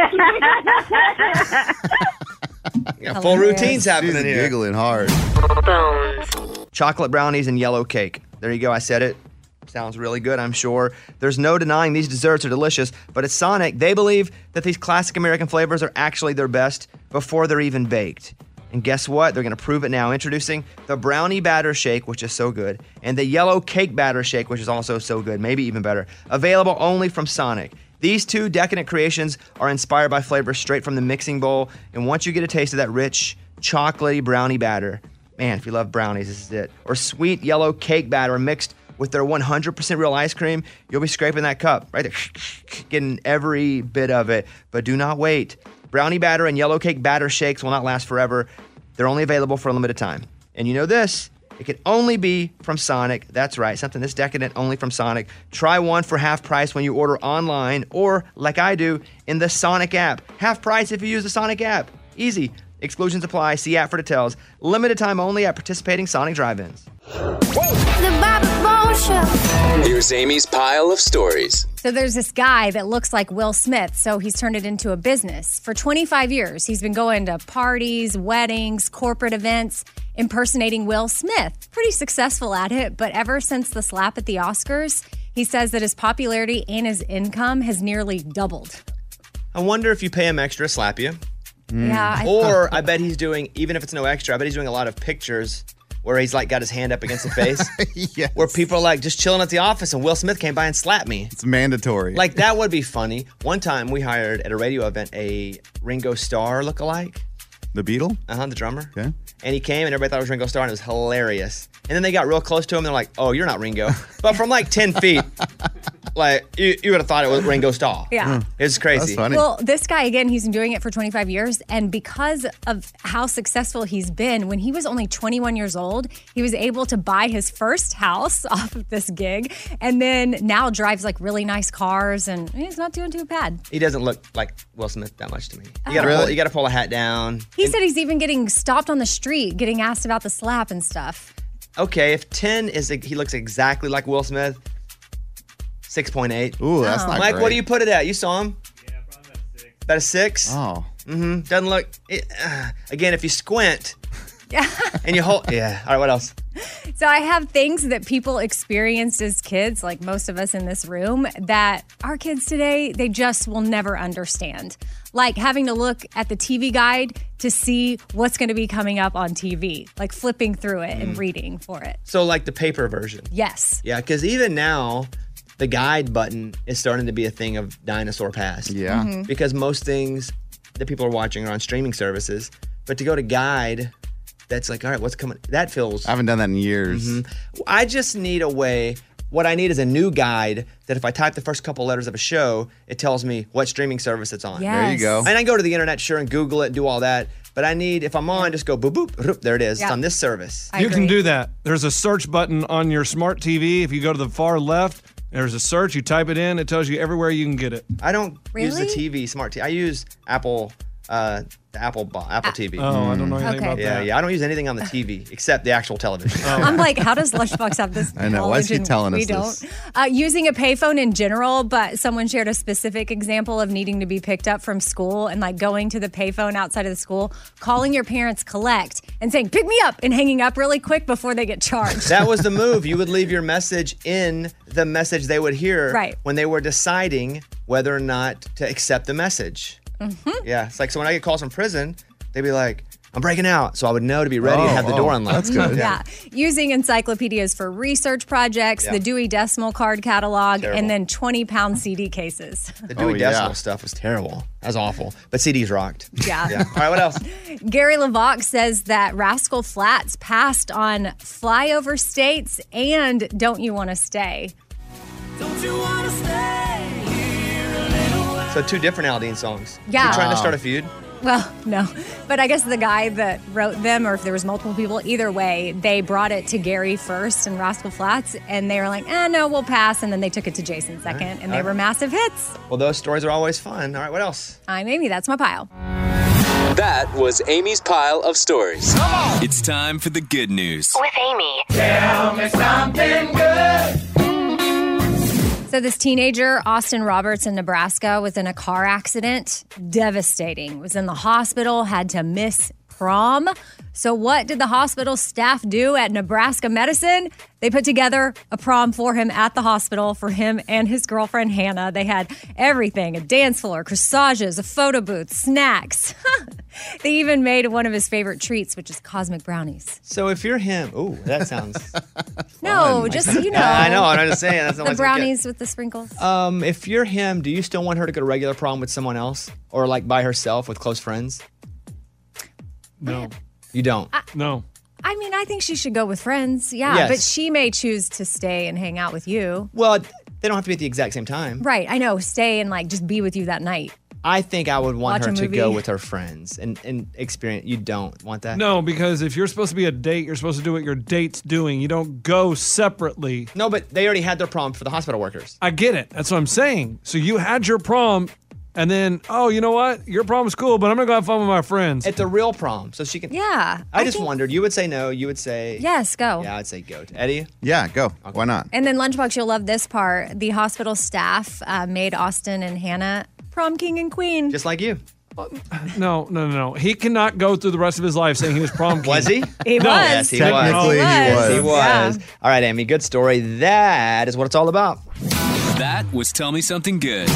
Yeah, full routines happening She's here. giggling hard. Chocolate brownies and yellow cake. There you go. I said it. Sounds really good, I'm sure. There's no denying these desserts are delicious, but at Sonic, they believe that these classic American flavors are actually their best before they're even baked. And guess what? They're going to prove it now. Introducing the brownie batter shake, which is so good, and the yellow cake batter shake, which is also so good, maybe even better. Available only from Sonic. These two decadent creations are inspired by flavors straight from the mixing bowl, and once you get a taste of that rich, chocolatey brownie batter, man, if you love brownies, this is it. Or sweet yellow cake batter mixed with their 100% real ice cream, you'll be scraping that cup right there, getting every bit of it. But do not wait. Brownie batter and yellow cake batter shakes will not last forever. They're only available for a limited time. And you know this, it can only be from Sonic. That's right, something this decadent only from Sonic. Try one for half price when you order online or, like I do, in the Sonic app. Half price if you use the Sonic app. Easy. Exclusions apply. See app for details. Limited time only at participating Sonic drive-ins. The Bobby Bones Show. Here's Amy's pile of stories. So there's this guy that looks like Will Smith, so he's turned it into a business. For 25 years, he's been going to parties, weddings, corporate events, impersonating Will Smith. Pretty successful at it, but ever since the slap at the Oscars, he says that his popularity and his income has nearly doubled. I wonder if you pay him extra, slap you. Yeah. Or I bet he's doing, even if it's no extra, I bet he's doing a lot of pictures where he's like got his hand up against the face. Yes. Where people are like just chilling at the office and Will Smith came by and slapped me. It's mandatory. Like that would be funny. One time we hired at a radio event a Ringo Starr lookalike. The Beatle? The drummer. Okay. And he came and everybody thought it was Ringo Starr and it was hilarious. And then they got real close to him and they're like, oh, you're not Ringo. But from like 10 feet, like you would have thought it was Ringo Starr. Yeah. It was crazy. That's funny. Well, this guy, again, he's been doing it for 25 years. And because of how successful he's been, when he was only 21 years old, he was able to buy his first house off of this gig. And then now drives like really nice cars and he's not doing too bad. He doesn't look like Will Smith that much to me. You Oh. gotta pull a hat down. He said he's even getting stopped on the street, getting asked about the slap and stuff. Okay, if 10 is he looks exactly like Will Smith, 6.8. Ooh, that's not Mike, great. what do you put it at? You saw him? Yeah, probably about a 6. Oh. Mm-hmm. Doesn't look. Again, if you squint and you hold. Yeah. All right, what else? So I have things that people experienced as kids, like most of us in this room, that our kids today, they just will never understand. Like having to look at the TV guide to see what's going to be coming up on TV, like flipping through it and reading for it. So, like the paper version. Yes. Yeah, because even now, the guide button is starting to be a thing of dinosaur past. Yeah. Mhm. Because most things that people are watching are on streaming services. But to go to guide, that's like, all right, what's coming? That feels. I haven't done that in years. I just need a way. What I need is a new guide that if I type the first couple letters of a show, it tells me what streaming service it's on. There you go. And I go to the internet, sure, and Google it and do all that. But I need, if I'm on, just go boop, boop, boop, there it is. Yeah. It's on this service. You can do that. There's a search button on your smart TV. If you go to the far left, there's a search. You type it in. It tells you everywhere you can get it. I don't use the Really? TV, smart TV. I use Apple, the Apple TV. Oh, I don't know anything Okay. about Yeah, that. yeah. I don't use anything on the TV except the actual television. I'm like, how does Lunchbox have this I know. Why is he knowledge and telling we us don't? this? Using a payphone in general, but someone shared a specific example of needing to be picked up from school and like going to the payphone outside of the school, calling your parents collect and saying, pick me up, and hanging up really quick before they get charged. That was the move. You would leave your message in the message they would hear Right. when they were deciding whether or not to accept the message. Yeah, it's like so when I get calls from prison, they'd be like, I'm breaking out. So I would know to be ready to have the door unlocked. That's good. Yeah. Using encyclopedias for research projects, Yeah. the Dewey Decimal Card catalog, Terrible. and then 20-pound CD cases. The Dewey Oh, yeah. Decimal stuff was terrible. That was awful. But CDs rocked. Yeah. Yeah. All right, what else? Gary LaVox says that Rascal Flatts passed on Flyover States and Don't You Want to Stay. So two different Aldine songs. Yeah. You trying to start a feud? Well, no. But I guess the guy that wrote them, or if there was multiple people, either way, they brought it to Gary first and Rascal Flatts, and they were like, no, we'll pass. And then they took it to Jason second, and they were massive hits. Well, those stories are always fun. All right, what else? I'm Amy. That's my pile. That was Amy's pile of stories. It's time for the good news. With Amy. Tell me something good. So this teenager, Austin Roberts in Nebraska, was in a car accident. Devastating. Was in the hospital, had to miss prom. So what did the hospital staff do at Nebraska Medicine? They put together a prom for him at the hospital for him and his girlfriend, Hannah. They had everything, a dance floor, corsages, a photo booth, snacks. They even made one of his favorite treats, which is cosmic brownies. So if you're him, ooh, that sounds. No, just, you know. I know. I'm just saying. That's not The like brownies with the sprinkles. If you're him, do you still want her to go to regular prom with someone else, or like by herself with close friends? No. You don't. No. I mean, I think she should go with friends. Yeah, Yes. but she may choose to stay and hang out with you. Well, they don't have to be at the exact same time. Right, I know. Stay and like just be with you that night. I think I would want Watch her a to movie. go with her friends and experience. You don't want that? No, because if you're supposed to be a date, you're supposed to do what your date's doing. You don't go separately. No, but they already had their prom for the hospital workers. I get it. That's what I'm saying. So you had your prom And then, oh, you know what? Your prom's cool, but I'm going to go have fun with my friends. It's a real prom, so she can. Yeah. I just wondered. You would say no. You would say Yes, go. Yeah, I'd say go. Eddie? Yeah, go. Why not? And then Lunchbox, you'll love this part. The hospital staff made Austin and Hannah prom king and queen. Just like you. No. He cannot go through the rest of his life saying he was prom king. Was he? He was. Yes, he Technically, was. he He was. was. All right, Amy, good story. That is what it's all about. That was Tell Me Something Good.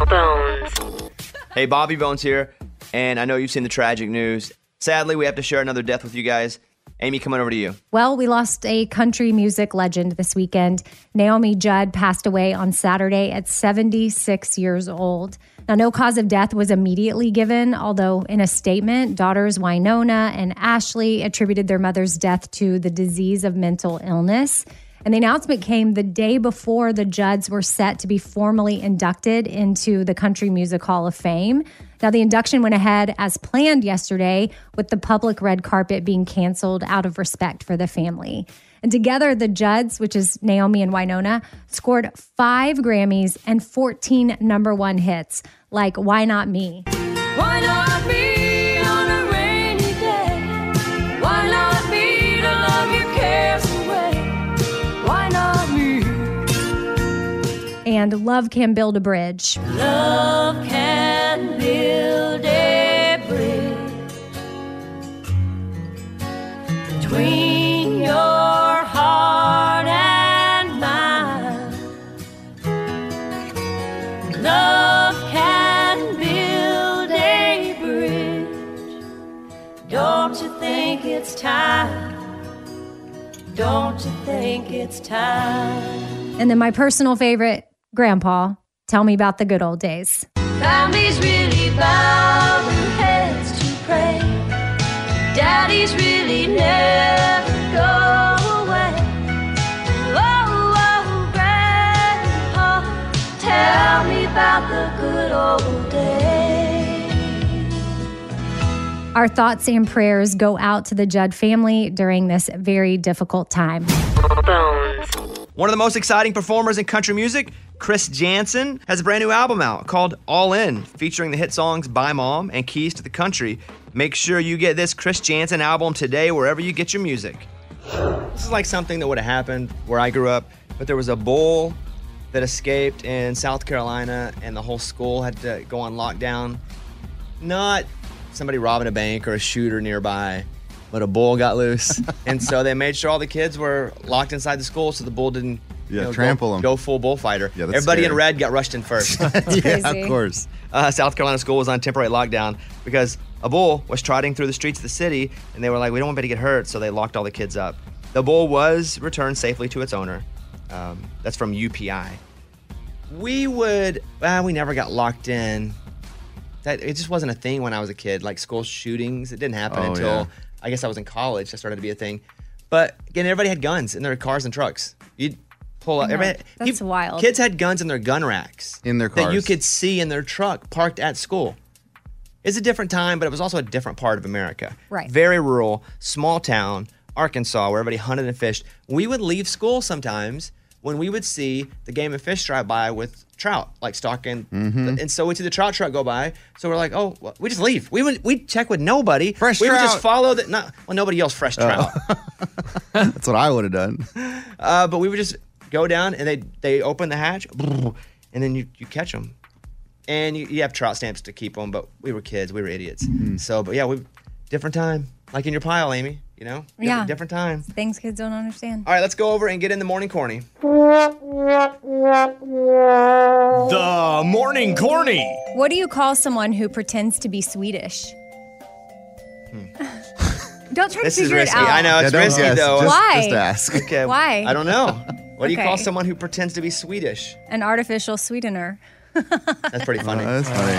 Hey, Bobby Bones here, and I know you've seen the tragic news. Sadly, we have to share another death with you guys. Amy, coming over to you. Well, we lost a country music legend this weekend. Naomi Judd passed away on Saturday at 76 years old. Now, no cause of death was immediately given, although in a statement, daughters Wynonna and Ashley attributed their mother's death to the disease of mental illness. And the announcement came the day before the Judds were set to be formally inducted into the Country Music Hall of Fame. Now, the induction went ahead as planned yesterday, with the public red carpet being canceled out of respect for the family. And together, the Judds, which is Naomi and Wynonna, scored 5 Grammys and 14 number 1 hits, like Why Not Me? Why not me on a rainy day? Why not me to love your cares away? Why not me? And Love Can Build a Bridge. Love can build a bridge between your heart and mine. Love can build a bridge. Don't you think it's time? Don't you think it's time? And then my personal favorite, Grandpa, Tell Me About the Good Old Days. Families really bow their heads to pray. Daddies really never go away. Oh, oh, Grandpa, tell me about the good old days. Our thoughts and prayers go out to the Judd family during this very difficult time. One of the most exciting performers in country music, Chris Janson, has a brand new album out called All In, featuring the hit songs Bye Mom and Keys to the Country. Make sure you get this Chris Janson album today wherever you get your music. This is like something that would have happened where I grew up, but there was a bull that escaped in South Carolina and the whole school had to go on lockdown. Not somebody robbing a bank or a shooter nearby, but a bull got loose. And so they made sure all the kids were locked inside the school so the bull didn't trample them. Go full bullfighter. Yeah, that's Everybody scary. in red got rushed in first. Yeah, of course. South Carolina school was on temporary lockdown because a bull was trotting through the streets of the city, and they were like, we don't want anybody to get hurt, so they locked all the kids up. The bull was returned safely to its owner. That's from UPI. We never got locked in. It just wasn't a thing when I was a kid, like school shootings. It didn't happen until I guess I was in college. That started to be a thing. But again, everybody had guns in their cars and trucks. You'd pull up. That's wild. Kids had guns in their gun racks. In their cars. That you could see in their truck parked at school. It's a different time, but it was also a different part of America. Right. Very rural, small town, Arkansas, where everybody hunted and fished. We would leave school sometimes when we would see the Game and Fish drive by with trout, like stalking. And so we'd see the trout truck go by. So we're like, oh, well, we just leave. We'd check with nobody. Fresh we would trout. Oh. just follow the. Well, nobody yells fresh trout. That's what I would have done. But we would just go down and they open the hatch, and then you catch them. And you have trout stamps to keep them, but we were kids. We were idiots. So, but yeah, different time. Like in your pile, Amy, you know? Yeah. Different time. Things kids don't understand. All right, let's go over and get in the morning corny. The Morning Corny. What do you call someone who pretends to be Swedish? Don't try This to is figure risky. it out. I know, it's don't risky, guess. though. Why? Just ask. Okay. Why? I don't know. What do you call Okay. someone who pretends to be Swedish? An artificial sweetener. That's pretty funny. That's funny.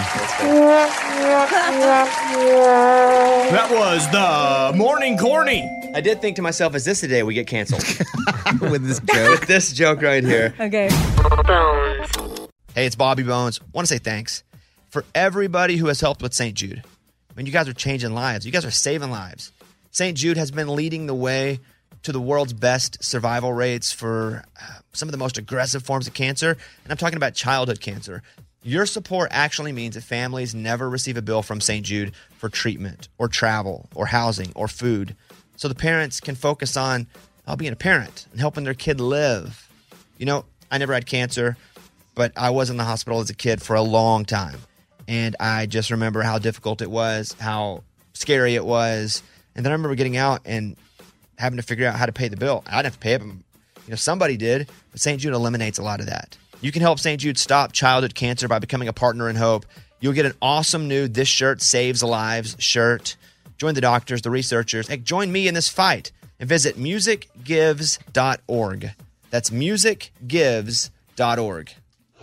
That was the Morning Corny. I did think to myself, is this the day we get canceled? With this joke. With this joke right here. Okay. Hey, it's Bobby Bones. I want to say thanks for everybody who has helped with St. Jude. I mean, you guys are changing lives. You guys are saving lives. St. Jude has been leading the way to the world's best survival rates for some of the most aggressive forms of cancer. And I'm talking about childhood cancer. Your support actually means that families never receive a bill from St. Jude for treatment or travel or housing or food. So the parents can focus on being a parent and helping their kid live. You know, I never had cancer, but I was in the hospital as a kid for a long time. And I just remember how difficult it was, how scary it was. And then I remember getting out and having to figure out how to pay the bill. I didn't have to pay it, but somebody did. But St. Jude eliminates a lot of that. You can help St. Jude stop childhood cancer by becoming a partner in hope. You'll get an awesome new This Shirt Saves Lives shirt. Join the doctors, the researchers. Hey, join me in this fight and visit musicgives.org. That's musicgives.org.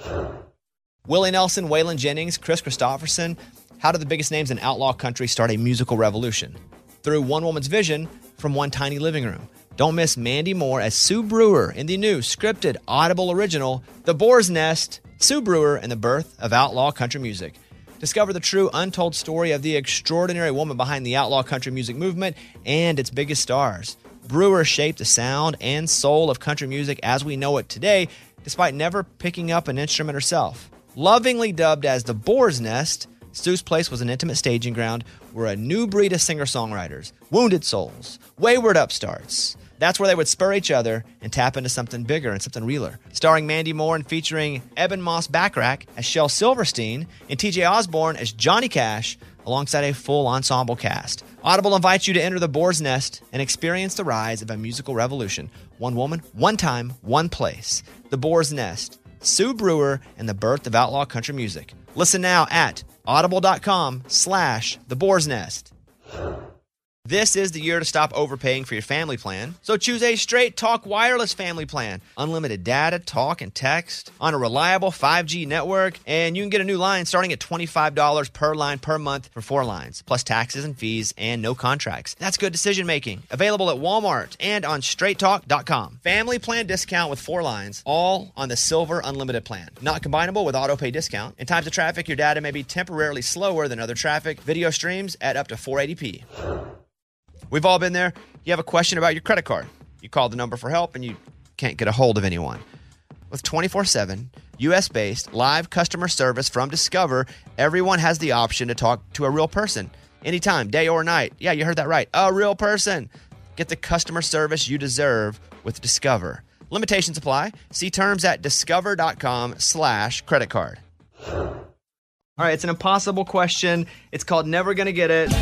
Willie Nelson, Waylon Jennings, Chris Christopherson. How did the biggest names in outlaw country start a musical revolution? Through one woman's vision from one tiny living room. Don't miss Mandy Moore as Sue Brewer in the new scripted Audible original, The Boar's Nest, Sue Brewer and the Birth of Outlaw Country Music. Discover the true untold story of the extraordinary woman behind the outlaw country music movement and its biggest stars. Brewer shaped the sound and soul of country music as we know it today, despite never picking up an instrument herself. Lovingly dubbed as The Boar's Nest, Sue's place was an intimate staging ground where a new breed of singer-songwriters, wounded souls, wayward upstarts, that's where they would spur each other and tap into something bigger and something realer. Starring Mandy Moore and featuring Eben Moss Backrack as Shel Silverstein and TJ Osborne as Johnny Cash, alongside a full ensemble cast. Audible invites you to enter the Boar's Nest and experience the rise of a musical revolution. One woman, one time, one place. The Boar's Nest, Sue Brewer, and the birth of outlaw country music. Listen now at audible.com/The Boar's Nest. This is the year to stop overpaying for your family plan. So choose a Straight Talk Wireless family plan. Unlimited data, talk, and text on a reliable 5G network. And you can get a new line starting at $25 per line per month for 4 lines, plus taxes and fees and no contracts. That's good decision making. Available at Walmart and on straighttalk.com. Family plan discount with 4 lines, all on the Silver Unlimited plan. Not combinable with auto pay discount. In times of traffic, your data may be temporarily slower than other traffic. Video streams at up to 480p. We've all been there. You have a question about your credit card. You call the number for help and you can't get a hold of anyone. With 24/7, U.S.-based live customer service from Discover, everyone has the option to talk to a real person. Anytime, day or night. Yeah, you heard that right. A real person. Get the customer service you deserve with Discover. Limitations apply. See terms at discover.com/credit card. All right, it's an impossible question. It's called Never Gonna Get It.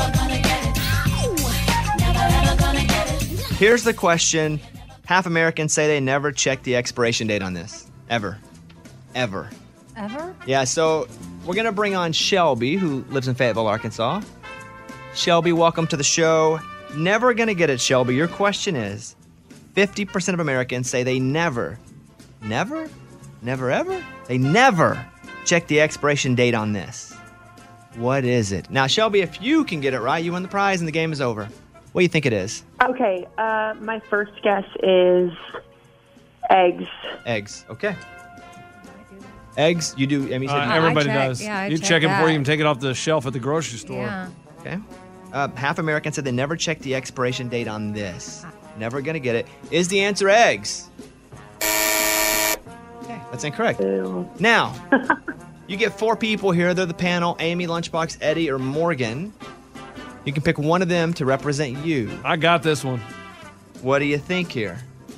Here's the question. Half Americans say they never check the expiration date on this. Ever. Ever? Yeah, so we're going to bring on Shelby, who lives in Fayetteville, Arkansas. Shelby, welcome to the show. Never going to get it, Shelby. Your question is, 50% of Americans say they never ever? They never check the expiration date on this. What is it? Now, Shelby, if you can get it right, you win the prize and the game is over. What do you think it is? Okay, my first guess is eggs. Eggs, okay. Eggs, you do. I mean, everybody does. Yeah, you check it before you even take it off the shelf at the grocery store. Yeah. Okay. Half Americans said they never check the expiration date on this. Never gonna get it. Is the answer eggs? Okay, that's incorrect. Ew. Now, you get 4 people here. They're the panel: Amy, Lunchbox, Eddie, or Morgan. You can pick one of them to represent you. I got this one. What do you think here?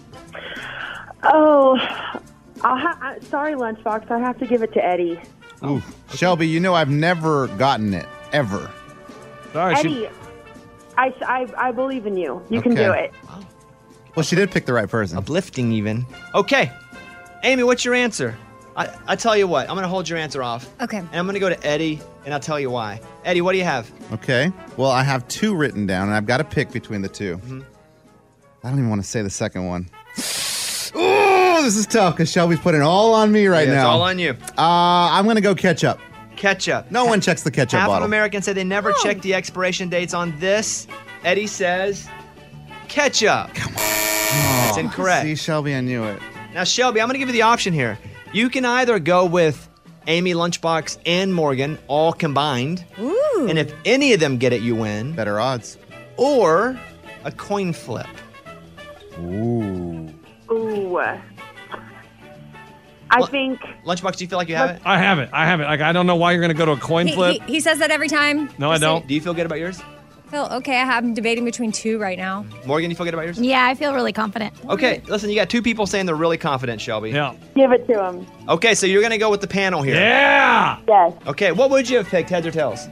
Oh, sorry, Lunchbox. I have to give it to Eddie. Ooh, Shelby, you know I've never gotten it, ever. Sorry, Eddie, I believe in you. You can Okay. do it. Well, she did pick the right person. Uplifting, even. Okay. Amy, what's your answer? I tell you what, I'm going to hold your answer off. Okay. And I'm going to go to Eddie, and I'll tell you why. Eddie, what do you have? Okay. Well, I have 2 written down, and I've got to pick between the 2. Mm-hmm. I don't even want to say the second one. Oh, this is tough because Shelby's putting it all on me right now. It's all on you. I'm going to go ketchup. Ketchup. No one checks the ketchup Half bottle. of Americans say they never check the expiration dates on this. Eddie says ketchup. Come on. That's incorrect. See, Shelby, I knew it. Now, Shelby, I'm going to give you the option here. You can either go with Amy, Lunchbox, and Morgan all combined. Ooh. And if any of them get it, you win. Better odds. Or a coin flip. Ooh. Ooh. I think. Lunchbox, do you feel like you have it? I have it. Like, I don't know why you're going to go to a coin flip. He says that every time. No, I don't. Do you feel good about yours? I feel okay. I'm debating between two right now. Morgan, you feel good about yours? Yeah, I feel really confident. Okay, listen, you got two people saying they're really confident, Shelby. Yeah. Give it to him. Okay, so you're going to go with the panel here. Yeah! Yes. Okay, what would you have picked, heads or tails?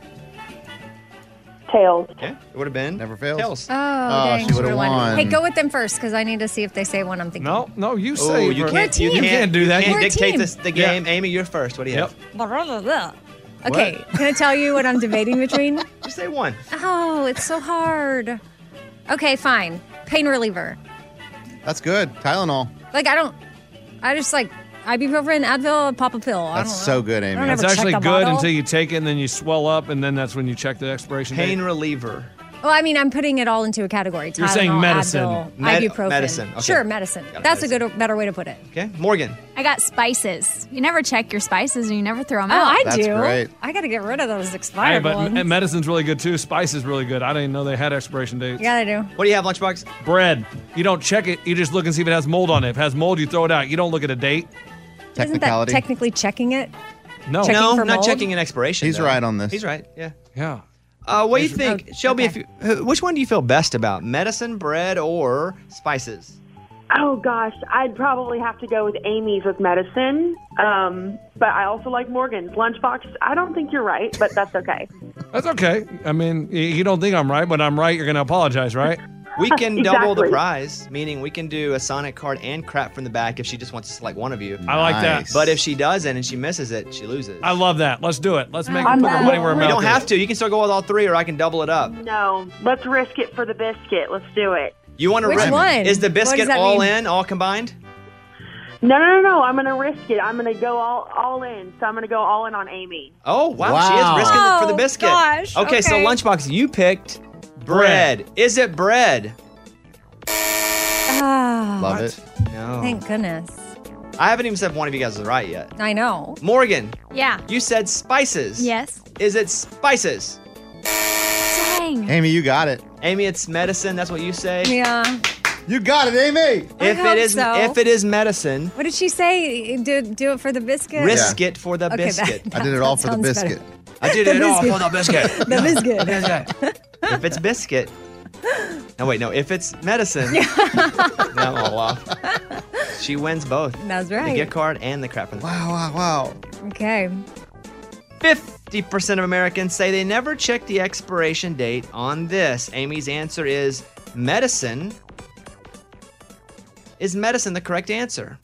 Tails. Okay, it would have been Never fails. tails. Oh, dang. she would've won. Hey, go with them first because I need to see if they say one I'm thinking. No, you Oh, say you it can't, first. you can't do that. You can't We're a dictate team. the game. Amy, you're first. What do you have? Okay, can I tell you what I'm debating between? Just say one. Oh, it's so hard. Okay, fine. Pain reliever. That's good. Tylenol. Like, I just like ibuprofen, Advil, pop a pill. I That's don't know. so good, Amy. I don't It's ever actually check good the bottle. until you take it and then you swell up, and then that's when you check the expiration Pain date. reliever. Well, I mean, I'm putting it all into a category. You're saying Tylenol, medicine. Advil, ibuprofen. Medicine. Okay. Sure, medicine. Got it, That's medicine. a better way to put it. Okay, Morgan. I got spices. You never check your spices and you never throw them Oh, out. I That's do. great. I got to get rid of those Hey, expired but ones. medicine's really good too. Spice is really good. I didn't know they had expiration dates. Yeah, I do. What do you have, Lunchbox? Bread. You don't check it. You just look and see if it has mold on it. If it has mold, you throw it out. You don't look at a date. Isn't that Technicality. technically checking it? No. Checking No, for not mold? checking an expiration. He's though. right on this. He's right. Yeah. Yeah. What do you think, Shelby? okay. Which one do you feel best about, medicine, bread, or spices? Oh gosh, I'd probably have to go with Amy's with medicine. But I also like Morgan's lunchbox. I don't think you're right, but that's okay. That's okay. I mean, you don't think I'm right, but I'm right. You're going to apologize, right? We can double the Exactly. prize, meaning we can do a Sonic card and crap from the back if she just wants to select one of you. I like that. Nice. But if she doesn't and she misses it, she loses. I love that. Let's do it. Let's make I'm put our not- money where our You mouth don't is. have to. You can still go with all three, or I can double it up. No, let's risk it for the biscuit. Let's do it. You want to Which risk? one? Is the What does biscuit that all mean? in, all combined? No. I'm gonna risk it. I'm gonna go all in. So I'm gonna go all in on Amy. Oh wow, Wow. she is risking it for the Oh, biscuit. gosh, Okay, so okay. Lunchbox, you picked bread. Is it bread? Ah, Love it. No. thank goodness. I haven't even said if one of you guys is right yet. I know. Morgan, Yeah. you said spices. Yes. Is it spices? Dang. Amy, you got it. Amy, it's medicine. That's what you say. Yeah. You got it, Amy. If hope it is, so. if it is medicine, What did she say? Do it for the biscuit? risk it for the Okay, biscuit. I did it all that for the sounds biscuit. better. I did The it all biscuit. for the biscuit. The biscuit. If it's biscuit. No, wait, no. If it's medicine. Now I'm all off. She wins both. That's The right. gift card and the crap. Wow. Okay. 50% of Americans say they never check the expiration date on this. Amy's answer is medicine. Is medicine the correct answer?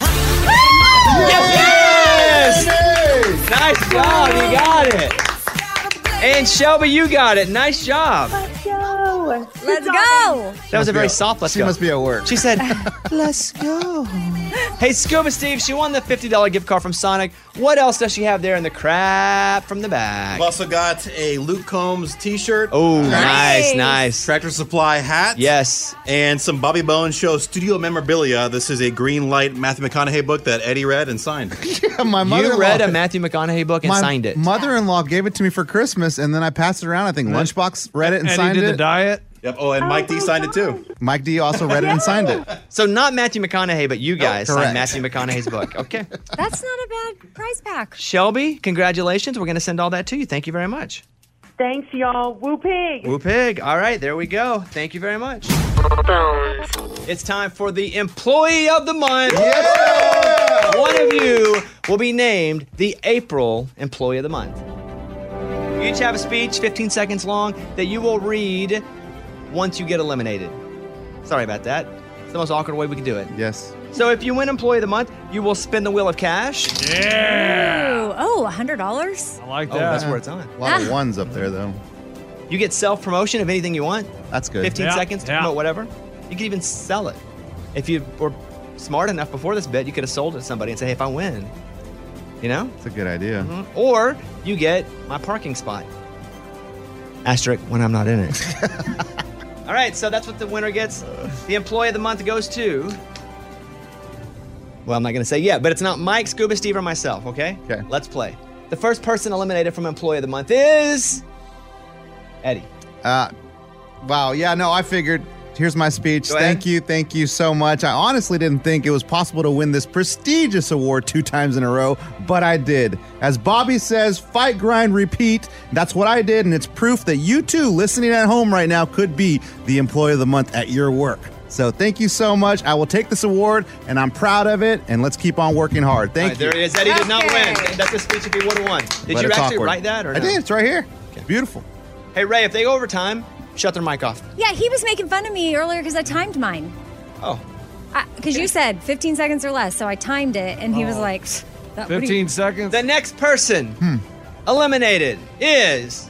Yes! Nice job, you got it. And Shelby, you got it. Nice job. Let's go. Let's go. That was a very soft let's She go. must be at work. She said, let's go. Hey, Scuba Steve, she won the $50 gift card from Sonic. What else does she have there in the crap from the back? I've also got a Luke Combs t-shirt. Oh, nice. Tractor Supply hat. Yes. And some Bobby Bones Show studio memorabilia. This is a green light Matthew McConaughey book that Eddie read and signed. Yeah, my mother-in-law. You read a Matthew McConaughey book and my signed it. mother-in-law gave it to me for Christmas, and then I passed it around. I think Lunchbox read it and Eddie signed did it. the diet. Yep. Oh, and Mike D signed it too. Mike D also read it and signed it. So not Matthew McConaughey, but you guys signed correct. Matthew McConaughey's book. Okay. That's not a bad prize pack. Shelby, congratulations. We're going to send all that to you. Thank you very much. Thanks, y'all. Woo pig. Woo pig. All right, there we go. Thank you very much. It's time for the Employee of the Month. Yeah! One of you will be named the April Employee of the Month. You each have a speech, 15 seconds long, that you will read once you get eliminated. Sorry about that. It's the most awkward way we can do it. Yes. So if you win Employee of the Month, you will spin the wheel of cash. Yeah. Oh, $100? I like Oh, that. that's where it's on. A lot of ones up there, though. You get self-promotion of anything you want. That's good. 15 Yeah, seconds to yeah. promote whatever. You can even sell it. If you were smart enough before this bit, you could have sold it to somebody and say, hey, if I win, you know? That's a good idea. Or you get my parking spot. Asterisk when I'm not in it. All right, so that's what the winner gets. The Employee of the Month goes to... Well, I'm not going to say yet, but it's not Mike, Scuba, Steve, or myself, okay? Okay. Let's play. The first person eliminated from Employee of the Month is... Eddie. Wow. Yeah, no, I figured Here's my speech. Go ahead. Thank you so much. I honestly didn't think it was possible to win this prestigious award 2 times in a row, but I did. As Bobby says, fight, grind, repeat. That's what I did, and it's proof that you too, listening at home right now, could be the Employee of the Month at your work. So thank you so much. I will take this award, and I'm proud of it, and let's keep on working hard. Thank you. There he is. Eddie did not win. That's the speech if he would have won. Did But you it's actually awkward. write that? Or I no? did. It's right here. Beautiful. Hey, Ray, if they go over time, shut their mic off. Yeah, he was making fun of me earlier because I timed mine. Oh. Because you said 15 seconds or less, so I timed it, and he was like, "What do you-" 15 seconds. The next person eliminated is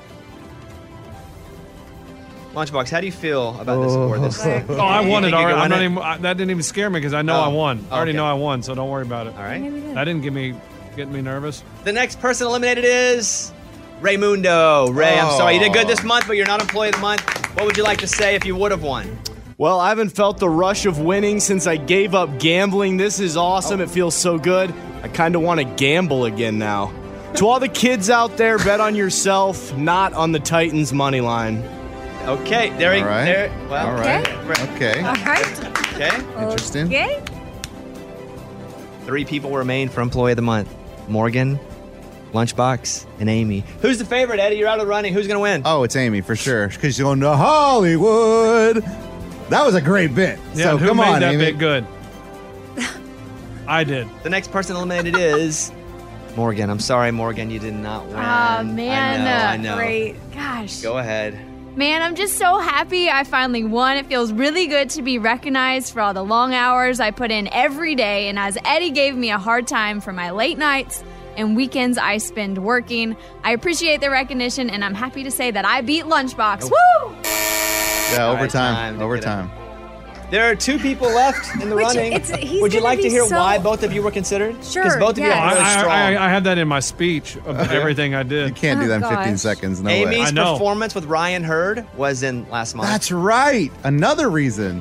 Lunchbox. How do you feel about this award? Oh, I won it You think you already. can I'm not win even, that didn't even scare me because I know I won. I already okay. know I won, so don't worry about it. All right. That didn't get me nervous. The next person eliminated is Raymundo. Ray, I'm sorry. You did good this month, but you're not Employee of the Month. What would you like to say if you would have won? Well, I haven't felt the rush of winning since I gave up gambling. This is awesome. It feels so good. I kind of want to gamble again now. To all the kids out there, bet on yourself, not on the Titans money line. Okay, there he All right. there. Well, All right. Okay. All right. Okay. Interesting. Okay. 3 people remain for Employee of the Month. Morgan, Lunchbox, and Amy. Who's the favorite, Eddie? You're out of the running. Who's going to win? Oh, it's Amy for sure. Because she's going to Hollywood. That was a great bit. Yeah, so who come made on, that Amy. bit good? I did. The next person eliminated is Morgan. I'm sorry, Morgan. You did not win. Aw, man. I know. Great. Gosh. Go ahead. Man, I'm just so happy I finally won. It feels really good to be recognized for all the long hours I put in every day. And as Eddie gave me a hard time for my late nights and weekends I spend working, I appreciate the recognition, and I'm happy to say that I beat Lunchbox. Woo! Yeah, All right, overtime. time to get Overtime. There are 2 people left in the Which running. he's Would you gonna like to be hear so- why both of you were considered? Sure, Because both of you yes. are really strong. I had that in my speech of everything I did. You can't do that in 15 gosh. seconds. No way. Amy's I know. performance with Ryan Hurd was in last month. That's right. Another reason.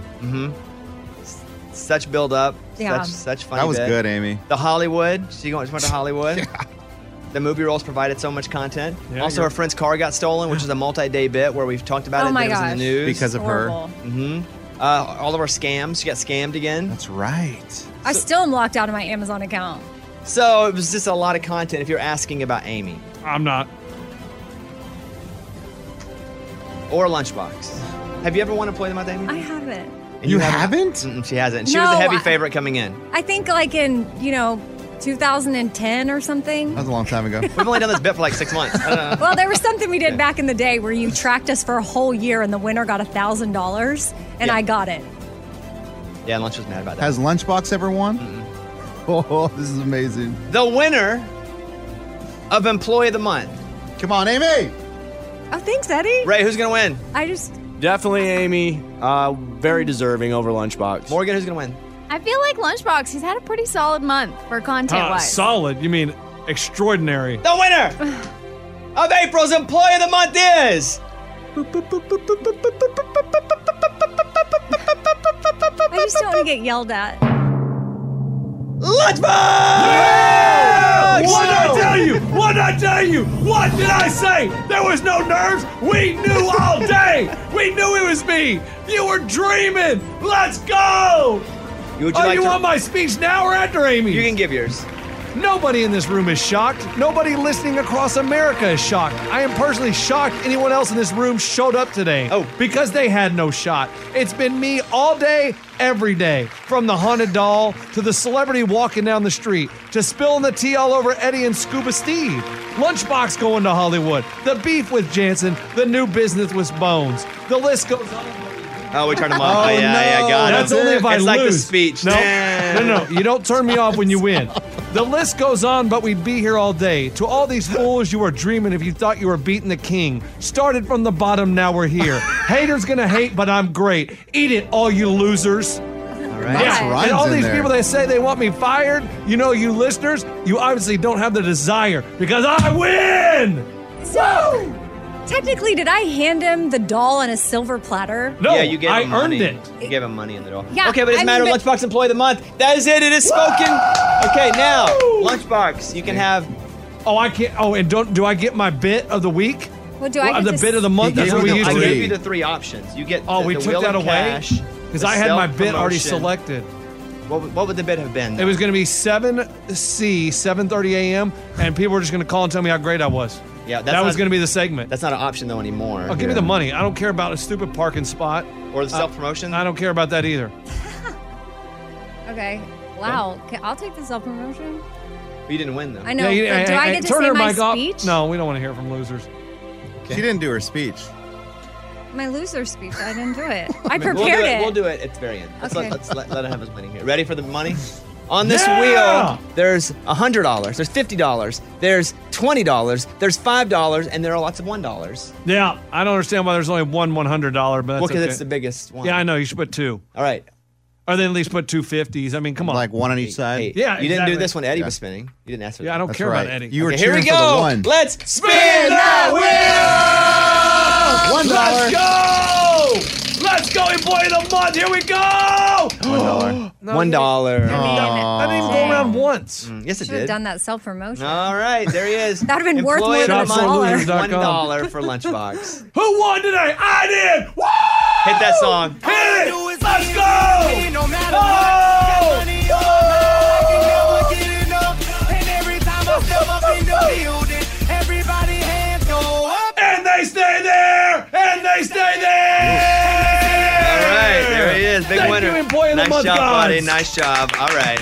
Such build up. Yeah. Such funny That was bit. good, Amy. The Hollywood. She went to Hollywood. The movie roles provided so much content. Yeah, also, her friend's car got stolen, which is a multi-day bit where we've talked about Oh it. my It was in gosh. the news. Because of her. Horrible. All of our scams. She got scammed again. That's right. I still am locked out of my Amazon account. So it was just a lot of content if you're asking about Amy I'm not. or Lunchbox. Have you ever won Employee of the Month, Amy? I haven't. And You haven't? Mm-mm, she hasn't. She was No, the heavy I- favorite coming in. I think like in, 2010 or something. That was a long time ago. We've only done this bit for like 6 months. I don't know. Well, there was something we did back in the day where you tracked us for a whole year and the winner got $1,000 and Yeah. I got it. Yeah, Lunch was mad about that. Has Lunchbox ever won? Oh, this is amazing. The winner of Employee of the Month. Come on, Amy. Oh, thanks, Eddie. Ray, who's going to win? I just, Definitely Amy. Very deserving over Lunchbox. Morgan, who's going to win? I feel like Lunchbox, he's had a pretty solid month for content-wise. Solid. You mean extraordinary. The winner of April's Employee of the Month is... I just don't want to get yelled at. Lunchbox! What did I tell you? What did I tell you? What did I say? There was no nerves. We knew all day. We knew it was me. You were dreaming. Let's go. Would You want my speech now or after Amy? You can give yours. Nobody in this room is shocked. Nobody listening across America is shocked. I am personally shocked anyone else in this room showed up today. Oh. Because they had no shot. It's been me all day, every day. From the haunted doll to the celebrity walking down the street to spilling the tea all over Eddie and Scuba Steve. Lunchbox going to Hollywood. The beef with Jansen. The new business with Bones. The list goes on. Oh, we turned him off. Oh, yeah, no. got it. That's only if I it's lose. like the speech. No. You don't turn me off when you win. The list goes on, but we'd be here all day. To all these fools, you were dreaming if you thought you were beating the king. Started from the bottom, now we're here. Haters gonna hate, but I'm great. Eat it, all you losers. All right. Nice And rhymes all in these there. people that say they want me fired, you listeners, you obviously don't have the desire because I win! So, technically, did I hand him the doll on a silver platter? No, Yeah, you gave I him money. earned it. You gave him money in the doll. Yeah, Okay, but it doesn't I matter. mean, Lunchbox Employee of the Month. That is it. It is spoken. Okay, now, Lunchbox, you can have... Oh, I can't. Oh, and do I get my bit of the week? Well, do I get the to bid of the month? That's what we used I to gave do. you the 3 options. You get We the took Wheel that of away? Cash, Because the I had my bid already self-promotion. selected. What would the bid have been? It was going to be 7C, 7:30 a.m., and people were just going to call and tell me how great I was. Yeah, that was going to be the segment. That's not an option though anymore. Oh, give me the money. I don't care about a stupid parking spot. Or the self-promotion? I don't care about that either. Okay. Wow. Okay, I'll take the self-promotion. You didn't win though. I know, but do I get to turn say her my mic off. speech? No, we don't want to hear from losers. She didn't do her speech. My loser speech. I didn't do it. I We'll do prepared it. We'll do it at the very end. Okay. Let's let her have his winning here. Ready for the money? On this Yeah! wheel, there's $100, there's $50, there's $20, there's $5, and there are lots of $1. Yeah, I don't understand why there's only one $100, but that's Well, because okay. it's the biggest one. Yeah, I know. You should put 2. All right. Or then at least put 2 50s. I mean, come on. Like one on each side. Hey, Yeah, you didn't do exactly. this when Eddie was spinning. You didn't ask for that. Yeah, I don't That's care right. about Eddie. You were Okay, here we cheering for go. the one. Let's spin that wheel! Let's go! Let's go, employee of the month. Here we go! $1. $1. That didn't even go around once. Yes, it Should have did. done that self-promotion. All right, there he is. That would've been worth Employee more of than the month, $1. $1 for Lunchbox. Who won today? I did! Woo! Hit that song. Hit it! Let's go! And they stay there! And they stay there! All right, there he is. Big Thank winner. you, employee of the nice month, job, buddy. gods. Nice job. All right.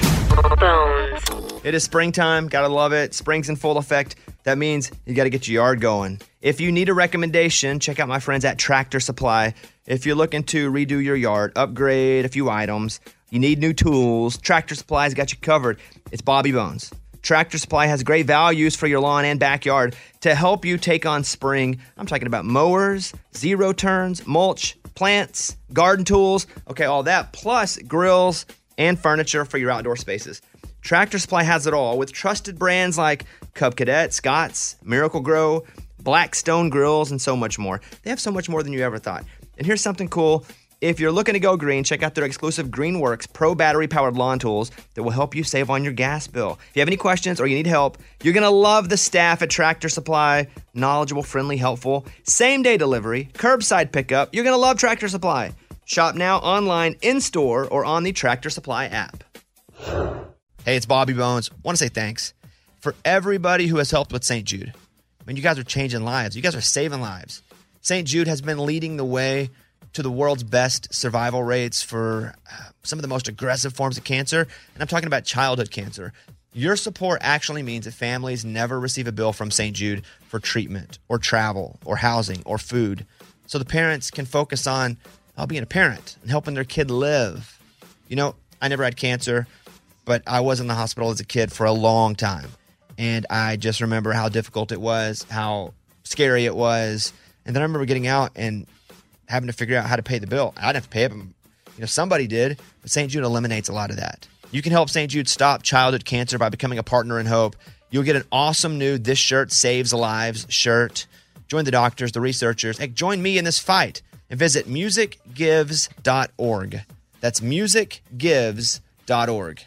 It is springtime. Gotta love it. Spring's in full effect. That means you got to get your yard going. If you need a recommendation, check out my friends at Tractor Supply. If you're looking to redo your yard, upgrade a few items, you need new tools, Tractor Supply's got you covered. It's Bobby Bones. Tractor Supply has great values for your lawn and backyard to help you take on spring. I'm talking about mowers, zero turns, mulch, plants, garden tools, okay, all that, plus grills and furniture for your outdoor spaces. Tractor Supply has it all with trusted brands like Cub Cadet, Scott's, Miracle Grow, Blackstone Grills, and so much more. They have so much more than you ever thought. And here's something cool. If you're looking to go green, check out their exclusive GreenWorks Pro battery-powered lawn tools that will help you save on your gas bill. If you have any questions or you need help, you're going to love the staff at Tractor Supply. Knowledgeable, friendly, helpful. Same-day delivery, curbside pickup. You're going to love Tractor Supply. Shop now, online, in-store, or on the Tractor Supply app. Hey, it's Bobby Bones. Want to say thanks for everybody who has helped with St. Jude. I mean, you guys are changing lives. You guys are saving lives. St. Jude has been leading the way to the world's best survival rates for some of the most aggressive forms of cancer. And I'm talking about childhood cancer. Your support actually means that families never receive a bill from St. Jude for treatment or travel or housing or food. So the parents can focus on being a parent and helping their kid live. You know, I never had cancer, but I was in the hospital as a kid for a long time. And I just remember how difficult it was, how scary it was. And then I remember getting out and having to figure out how to pay the bill. I didn't have to pay it, but somebody did. But St. Jude eliminates a lot of that. You can help St. Jude stop childhood cancer by becoming a partner in hope. You'll get an awesome new This Shirt Saves Lives shirt. Join the doctors, the researchers. Hey, join me in this fight and visit musicgives.org. That's musicgives.org.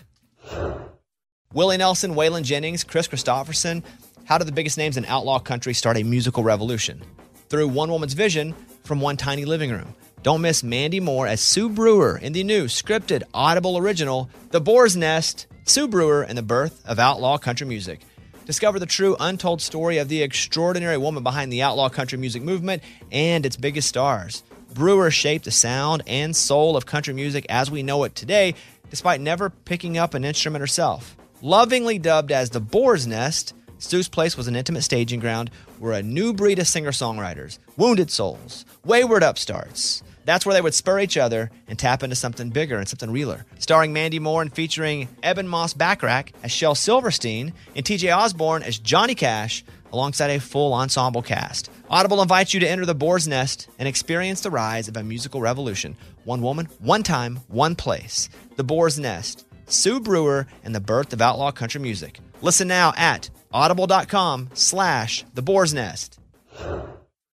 Willie Nelson, Waylon Jennings, Chris Christopherson. How did the biggest names in outlaw country start a musical revolution? Through one woman's vision from one tiny living room. Don't miss Mandy Moore as Sue Brewer in the new scripted Audible original, The Boar's Nest, Sue Brewer and the Birth of Outlaw Country Music. Discover the true untold story of the extraordinary woman behind the outlaw country music movement and its biggest stars. Brewer shaped the sound and soul of country music as we know it today, despite never picking up an instrument herself. Lovingly dubbed as The Boar's Nest, Sue's place was an intimate staging ground where a new breed of singer-songwriters, wounded souls, wayward upstarts, that's where they would spur each other and tap into something bigger and something realer. Starring Mandy Moore and featuring Eben Moss Backrack as Shel Silverstein and TJ Osborne as Johnny Cash, alongside a full ensemble cast. Audible invites you to enter the Boar's Nest and experience the rise of a musical revolution. One woman, one time, one place. The Boar's Nest, Sue Brewer, and the birth of outlaw country music. Listen now at audible.com/theboarsnest.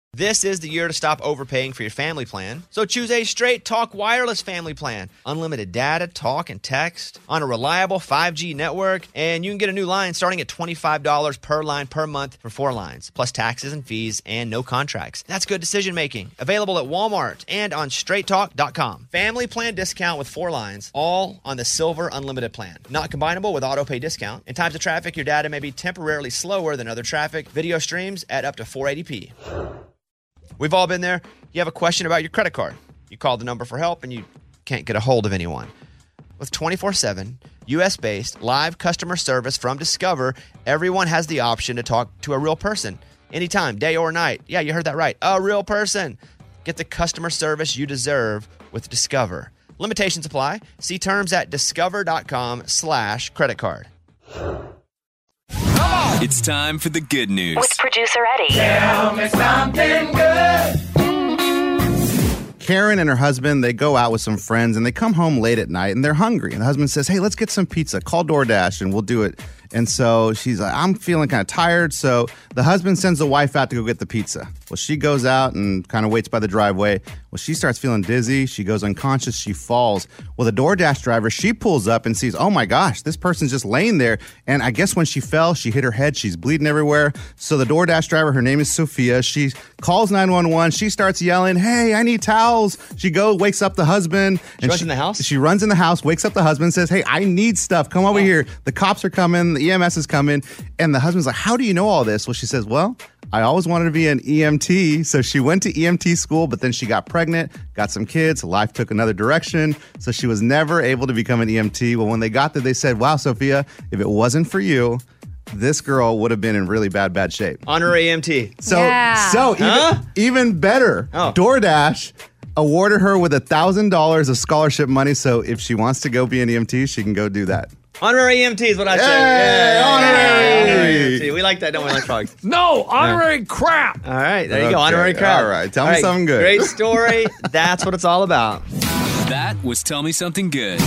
This is the year to stop overpaying for your family plan. So choose a Straight Talk Wireless family plan. Unlimited data, talk, and text on a reliable 5G network. And you can get a new line starting at $25 per line per month for 4 lines, plus taxes and fees and no contracts. That's good decision making. Available at Walmart and on straighttalk.com. Family plan discount with 4 lines, all on the Silver Unlimited plan. Not combinable with auto pay discount. In times of traffic, your data may be temporarily slower than other traffic. Video streams at up to 480p. We've all been there. You have a question about your credit card. You call the number for help and you can't get a hold of anyone. With 24/7, U.S.-based live customer service from Discover, everyone has the option to talk to a real person. Anytime, day or night. Yeah, you heard that right. A real person. Get the customer service you deserve with Discover. Limitations apply. See terms at discover.com/credit card. It's time for the good news. With producer Eddie. Tell me something good. Karen and her husband, they go out with some friends and they come home late at night and they're hungry. And the husband says, hey, let's get some pizza. Call DoorDash and we'll do it. And so she's like, I'm feeling kind of tired. So the husband sends the wife out to go get the pizza. Well, she goes out and kind of waits by the driveway. Well, she starts feeling dizzy. She goes unconscious. She falls. Well, the DoorDash driver, she pulls up and sees, oh my gosh, this person's just laying there. And I guess when she fell, she hit her head. She's bleeding everywhere. So the DoorDash driver, her name is Sophia. She calls 911. She starts yelling, hey, I need towels. She wakes up the husband. She runs in the house? She runs in the house, wakes up the husband, says, hey, I need stuff. Come over here. The cops are coming. The EMS is coming. And the husband's like, how do you know all this? Well, she says, well, I always wanted to be an EMT. So she went to EMT school, but then she got pregnant, got some kids. Life took another direction. So she was never able to become an EMT. Well, when they got there, they said, wow, Sophia, if it wasn't for you, this girl would have been in really bad shape. Honorary EMT. So even better, DoorDash awarded her with $1,000 of scholarship money. So if she wants to go be an EMT, she can go do that. Honorary EMT is what I say. Yay, honorary. EMT. We like that, don't we, like frogs? No, honorary crap. All right, there you go. Okay, Honorary crap. all right, tell me something good. Great story. That's what it's all about. That was Tell Me Something Good.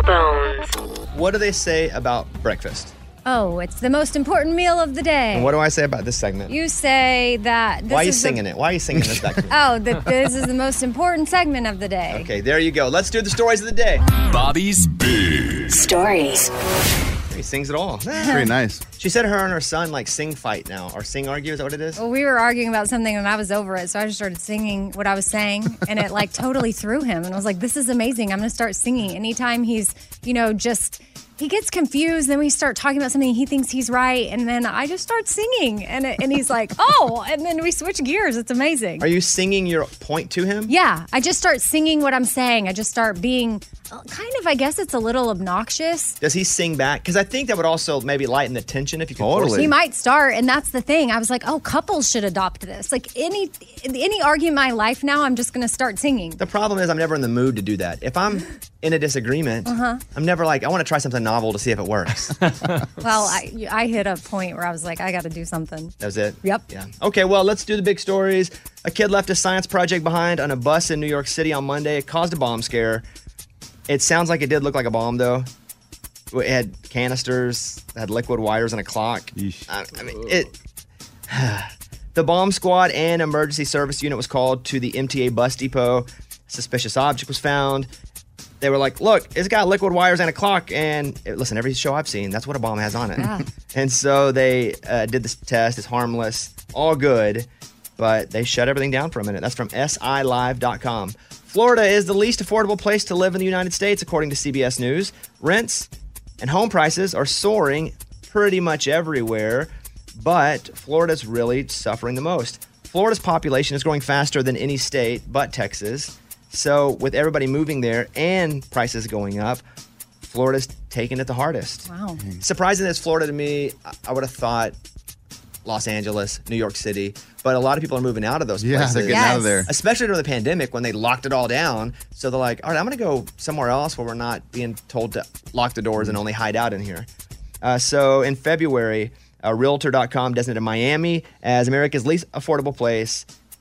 What do they say about breakfast? Oh, it's the most important meal of the day. And what do I say about this segment? You say that this Why are you is singing it? Why are you singing this back to me? Oh, that this is the most important segment of the day. Okay, there you go. Let's do the stories of the day. Bobby's Big Stories. He sings it all. It's pretty nice. She said her and her son like sing fight now, or sing argue. Is that what it is? Well, we were arguing about something and I was over it, so I just started singing what I was saying, and it like totally threw him. And I was like, this is amazing. I'm going to start singing. Anytime he's, he gets confused, then we start talking about something, he thinks he's right, and then I just start singing, and he's like, oh, and then we switch gears. It's amazing. Are you singing your point to him? Yeah, I just start singing what I'm saying. I just start being kind of, I guess it's a little obnoxious. Does he sing back? Because I think that would also maybe lighten the tension if you could force it. He might start, and that's the thing. I was like, oh, couples should adopt this. Like any argument in my life now, I'm just going to start singing. The problem is I'm never in the mood to do that. If I'm in a disagreement, I'm never like, I want to try something novel to see if it works. Well, I hit a point where I was like, I got to do something. That was it? Yep. Yeah. Okay, well, let's do the big stories. A kid left a science project behind on a bus in New York City on Monday. It caused a bomb scare. It sounds like it did look like a bomb, though. It had canisters, it had liquid wires, and a clock. The bomb squad and emergency service unit was called to the MTA bus depot. Suspicious object was found. They were like, look, it's got liquid wires and a clock. And listen, every show I've seen, that's what a bomb has on it. Yeah. And so they did this test. It's harmless, all good. But they shut everything down for a minute. That's from SILive.com. Florida is the least affordable place to live in the United States, according to CBS News. Rents and home prices are soaring pretty much everywhere, but Florida's really suffering the most. Florida's population is growing faster than any state but Texas. So with everybody moving there and prices going up, Florida's taking it the hardest. Wow. Surprising as Florida to me, I would have thought Los Angeles, New York City, but a lot of people are moving out of those places. Yeah, they're getting out of there. Especially during the pandemic when they locked it all down. So they're like, all right, I'm going to go somewhere else where we're not being told to lock the doors and only hide out in here. So in February, Realtor.com designated Miami as America's least affordable place.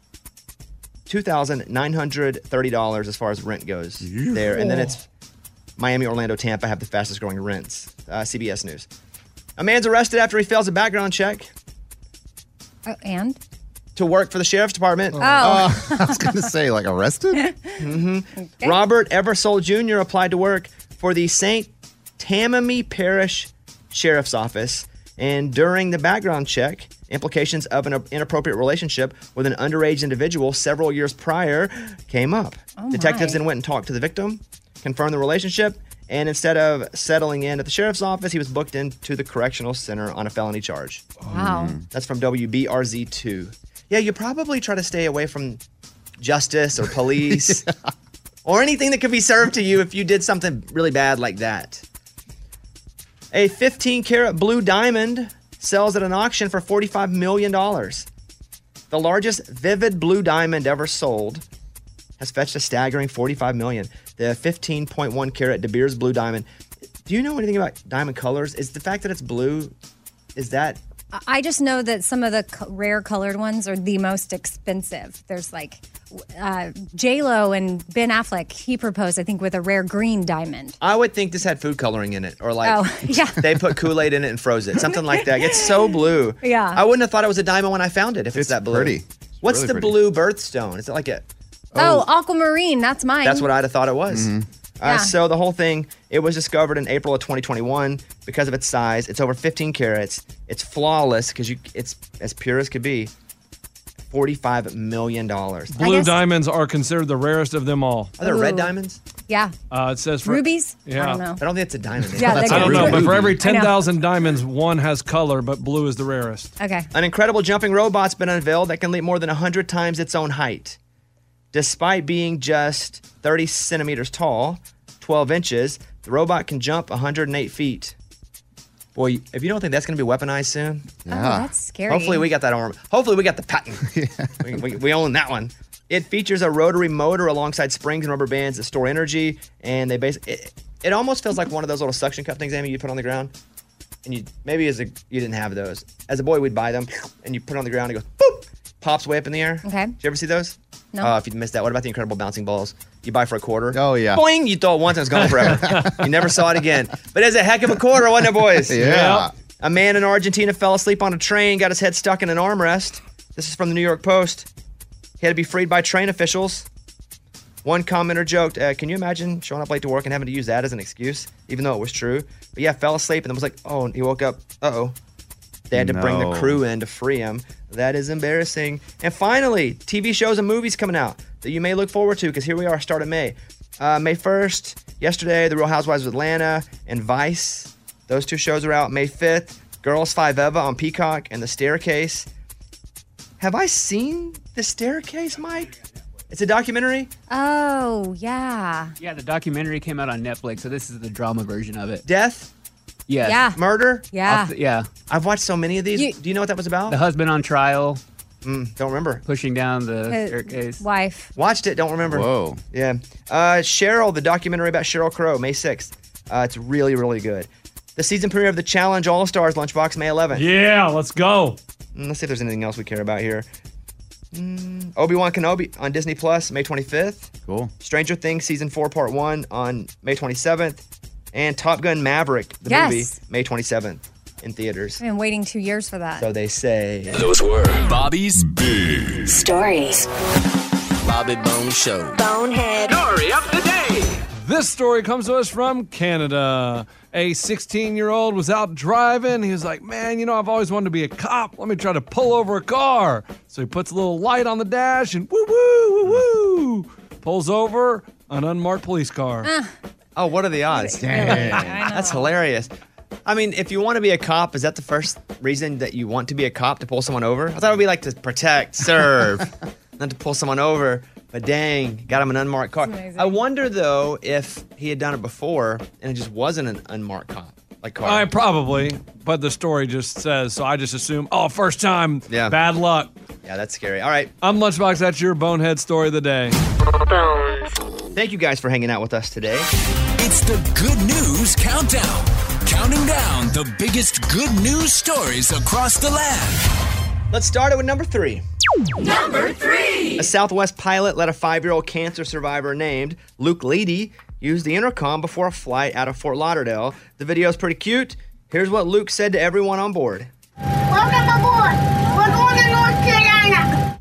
$2,930 as far as rent goes there. And then it's Miami, Orlando, Tampa have the fastest growing rents. CBS News. A man's arrested after he fails a background check. And? to work for the sheriff's department. I was going to say, like, arrested? Mm-hmm. Robert Eversole Jr. applied to work for the St. Tammany Parish Sheriff's Office, and during the background check, implications of an inappropriate relationship with an underage individual several years prior came up. Detectives then went and talked to the victim, confirmed the relationship, and instead of settling in at the sheriff's office, he was booked into the correctional center on a felony charge. Wow. That's from WBRZ2. Yeah, you probably try to stay away from justice or police or anything that could be served to you if you did something really bad like that. A 15-karat blue diamond sells at an auction for $45 million. The largest vivid blue diamond ever sold has fetched a staggering $45 million. The 15.1 karat De Beers blue diamond. Do you know anything about diamond colors? Is the fact that it's blue, is that... I just know that some of the rare colored ones are the most expensive. There's like J-Lo and Ben Affleck, he proposed, I think, with a rare green diamond. I would think this had food coloring in it, or like yeah. they put Kool-Aid in it and froze it. Something like that. It's so blue. Yeah. I wouldn't have thought it was a diamond when I found it if it's that blue. Pretty. What's really the pretty. blue birthstone? Is it like a... Oh, aquamarine. That's mine. That's what I'd have thought it was. Mm-hmm. Yeah. So the whole thing, it was discovered in April of 2021 because of its size. It's over 15 carats. It's flawless because it's as pure as could be. $45 million. Blue diamonds are considered the rarest of them all. Are there red diamonds? Yeah. It says for Rubies? Yeah. I don't know. I don't think it's a diamond. Yeah, I don't know, but for every I know. 10,000 diamonds, one has color, but blue is the rarest. Okay. An incredible jumping robot's been unveiled that can leap more than 100 times its own height. Despite being just 30 centimeters tall, 12 inches, the robot can jump 108 feet. Boy, if you don't think that's going to be weaponized soon. Oh, that's scary. Hopefully we got that arm. Hopefully we got the patent. we own that one. It features a rotary motor alongside springs and rubber bands that store energy, and they it almost feels like one of those little suction cup things, Amy, you put on the ground. And you didn't have those. As a boy, we'd buy them, and you put it on the ground, and it goes boop, pops way up in the air. Okay. Did you ever see those? No. If you missed that, what about the incredible bouncing balls you buy for a quarter? Oh, yeah. Boing! You throw it once and it's gone forever. You never saw it again. But it's a heck of a quarter, wasn't it, boys? Yeah. A man in Argentina fell asleep on a train, got his head stuck in an armrest. This is from the New York Post. He had to be freed by train officials. One commenter joked, can you imagine showing up late to work and having to use that as an excuse, even though it was true? But yeah, fell asleep and then was like, oh, and he woke up, uh-oh. They had to bring the crew in to free him. That is embarrassing. And finally, TV shows and movies coming out that you may look forward to, because here we are, start of May. May 1st, yesterday, The Real Housewives of Atlanta and Vice. Those two shows are out. May 5th, Girls 5 Eva on Peacock and The Staircase. Have I seen The Staircase, Mike? It's a documentary? Oh, yeah. Yeah, the documentary came out on Netflix, so this is the drama version of it. Death? Yes. Yeah. Murder? Yeah. Yeah. I've watched so many of these. Do you know what that was about? The husband on trial. Don't remember. Pushing down the His staircase. wife. Watched it, don't remember. Whoa. Yeah. Cheryl, the documentary about Cheryl Crow, May 6th. It's really, really good. The season premiere of The Challenge All-Stars Lunchbox, May 11th. Yeah, let's go. Let's see if there's anything else we care about here. Obi-Wan Kenobi on Disney Plus, May 25th. Cool. Stranger Things Season 4 Part 1 on May 27th. And Top Gun Maverick, the Yes. movie, May 27th in theaters. I've been waiting 2 years for that. So they say. Those were Bobby's Big Stories. Bobby Bone Show. Bonehead. Story of the day. This story comes to us from Canada. A 16-year-old was out driving. He was like, man, I've always wanted to be a cop. Let me try to pull over a car. So he puts a little light on the dash and woo-woo, woo-woo. Pulls over an unmarked police car. Oh, what are the odds? Dang. That's hilarious. I mean, if you want to be a cop, is that the first reason that you want to be a cop, to pull someone over? I thought it would be like to protect, serve, not to pull someone over. But dang, got him an unmarked car. I wonder, though, if he had done it before and it just wasn't an unmarked car. Probably, but the story just says, so I just assume, first time, bad luck. Yeah, that's scary. All right. I'm Lunchbox. That's your bonehead story of the day. Thank you guys for hanging out with us today. It's the Good News Countdown. Counting down the biggest good news stories across the land. Let's start it with number 3. Number 3. A Southwest pilot let a 5-year-old cancer survivor named Luke Leedy use the intercom before a flight out of Fort Lauderdale. The video is pretty cute. Here's what Luke said to everyone on board. Welcome aboard. We're going to North Carolina.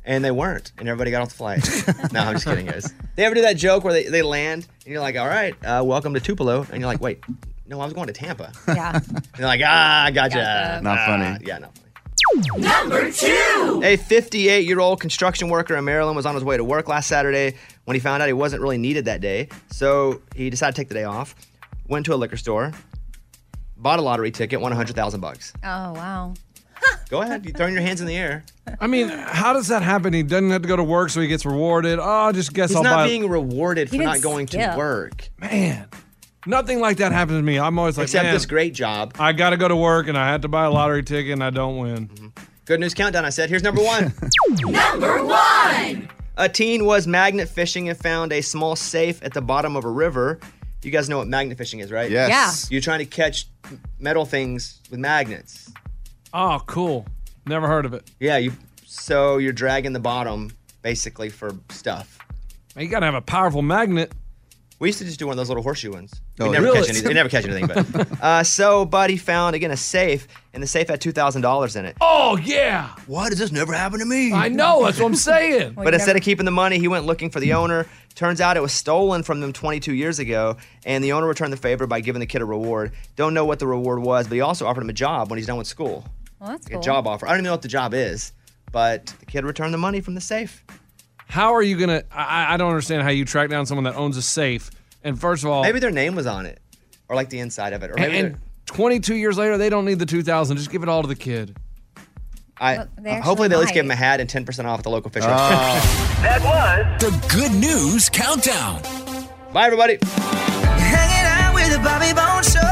And they weren't, and everybody got off the flight. No, I'm just kidding, guys. They ever do that joke where they land, and you're like, all right, welcome to Tupelo. And you're like, wait, no, I was going to Tampa. Yeah. And they're like, I gotcha. Not funny. Yeah, not funny. Number 2. A 58-year-old construction worker in Maryland was on his way to work last Saturday when he found out he wasn't really needed that day. So he decided to take the day off, went to a liquor store, bought a lottery ticket, won $100,000. Oh, wow. Go ahead. You throwing your hands in the air. I mean, how does that happen? He doesn't have to go to work, so he gets rewarded. Oh, just guess He's I'll not buy. being rewarded for didn't not going to skip. work. Man, nothing like that happens to me. I'm always like, Except man, this great job. I got to go to work, and I had to buy a lottery ticket, and I don't win. Good news countdown, I said. Here's number 1. Number 1. A teen was magnet fishing and found a small safe at the bottom of a river. You guys know what magnet fishing is, right? Yes. You're trying to catch metal things with magnets. Oh, cool. Never heard of it. Yeah, so you're dragging the bottom basically for stuff. Man, you got to have a powerful magnet. We used to just do one of those little horseshoe ones. Oh, We never really? catch anything. We never catch anything, but so Buddy found again a safe, and the safe had $2,000 in it. Oh, yeah. Why does this never happen to me? I know. That's what I'm saying. But instead of keeping the money, he went looking for the owner. Turns out it was stolen from them 22 years ago, and the owner returned the favor by giving the kid a reward. Don't know what the reward was, but he also offered him a job when he's done with school. Well, that's Like cool. a job offer. I don't even know what the job is, but the kid returned the money from the safe. How are you going to... I don't understand how you track down someone that owns a safe. And first of all... Maybe their name was on it, or like the inside of it. Or maybe and 22 years later, they don't need the $2,000. Just give it all to the kid. Hopefully they at least give him a hat and 10% off at the local fish restaurant. That was the Good News Countdown. Bye, everybody. Hanging out with the Bobby Bones Show.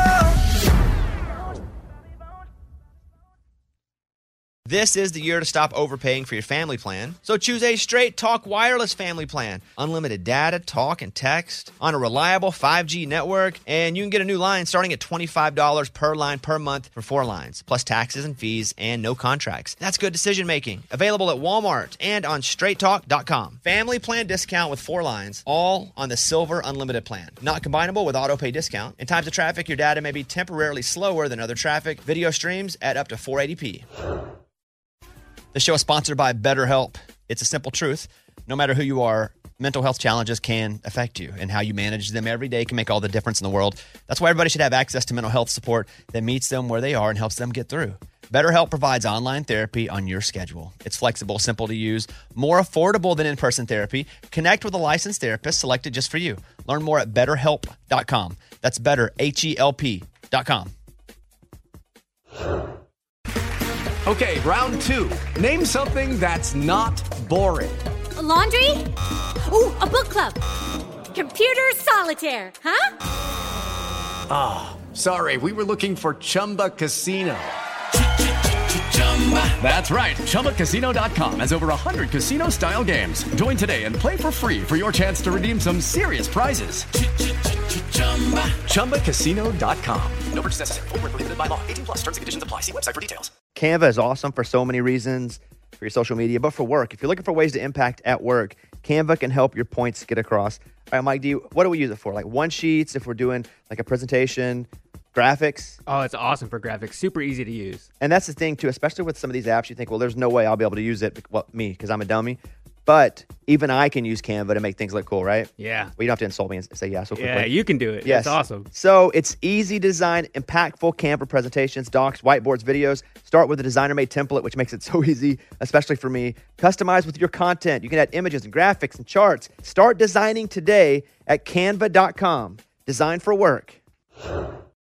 This is the year to stop overpaying for your family plan. So choose a Straight Talk Wireless family plan. Unlimited data, talk, and text on a reliable 5G network. And you can get a new line starting at $25 per line per month for 4 lines, plus taxes and fees and no contracts. That's good decision making. Available at Walmart and on straighttalk.com. Family plan discount with 4 lines, all on the Silver Unlimited plan. Not combinable with auto pay discount. In times of traffic, your data may be temporarily slower than other traffic. Video streams at up to 480p. The show is sponsored by BetterHelp. It's a simple truth. No matter who you are, mental health challenges can affect you, and how you manage them every day can make all the difference in the world. That's why everybody should have access to mental health support that meets them where they are and helps them get through. BetterHelp provides online therapy on your schedule. It's flexible, simple to use, more affordable than in-person therapy. Connect with a licensed therapist selected just for you. Learn more at BetterHelp.com. That's better, HELP.com. Okay, round 2. Name something that's not boring. A laundry? Ooh, a book club. Computer solitaire, huh? Ah, sorry, we were looking for Chumba Casino. That's right, ChumbaCasino.com has over 100 casino-style games. Join today and play for free for your chance to redeem some serious prizes. ChumbaCasino.com. No purchase necessary. Void where prohibited by law. 18+ terms and conditions apply. See website for details. Canva is awesome for so many reasons, for your social media, but for work. If you're looking for ways to impact at work, Canva can help your points get across. All right, Mike, what do we use it for? Like one-sheets, if we're doing like a presentation, graphics? Oh, it's awesome for graphics. Super easy to use. And that's the thing, too, especially with some of these apps, you think, well, there's no way I'll be able to use it, well, me, because I'm a dummy. But even I can use Canva to make things look cool, right? Yeah. Well, you don't have to insult me and say yeah so quickly. Yeah, you can do it. Yes. It's awesome. So it's easy to design impactful Canva presentations, docs, whiteboards, videos. Start with a designer-made template, which makes it so easy, especially for me. Customize with your content. You can add images and graphics and charts. Start designing today at canva.com. Design for work.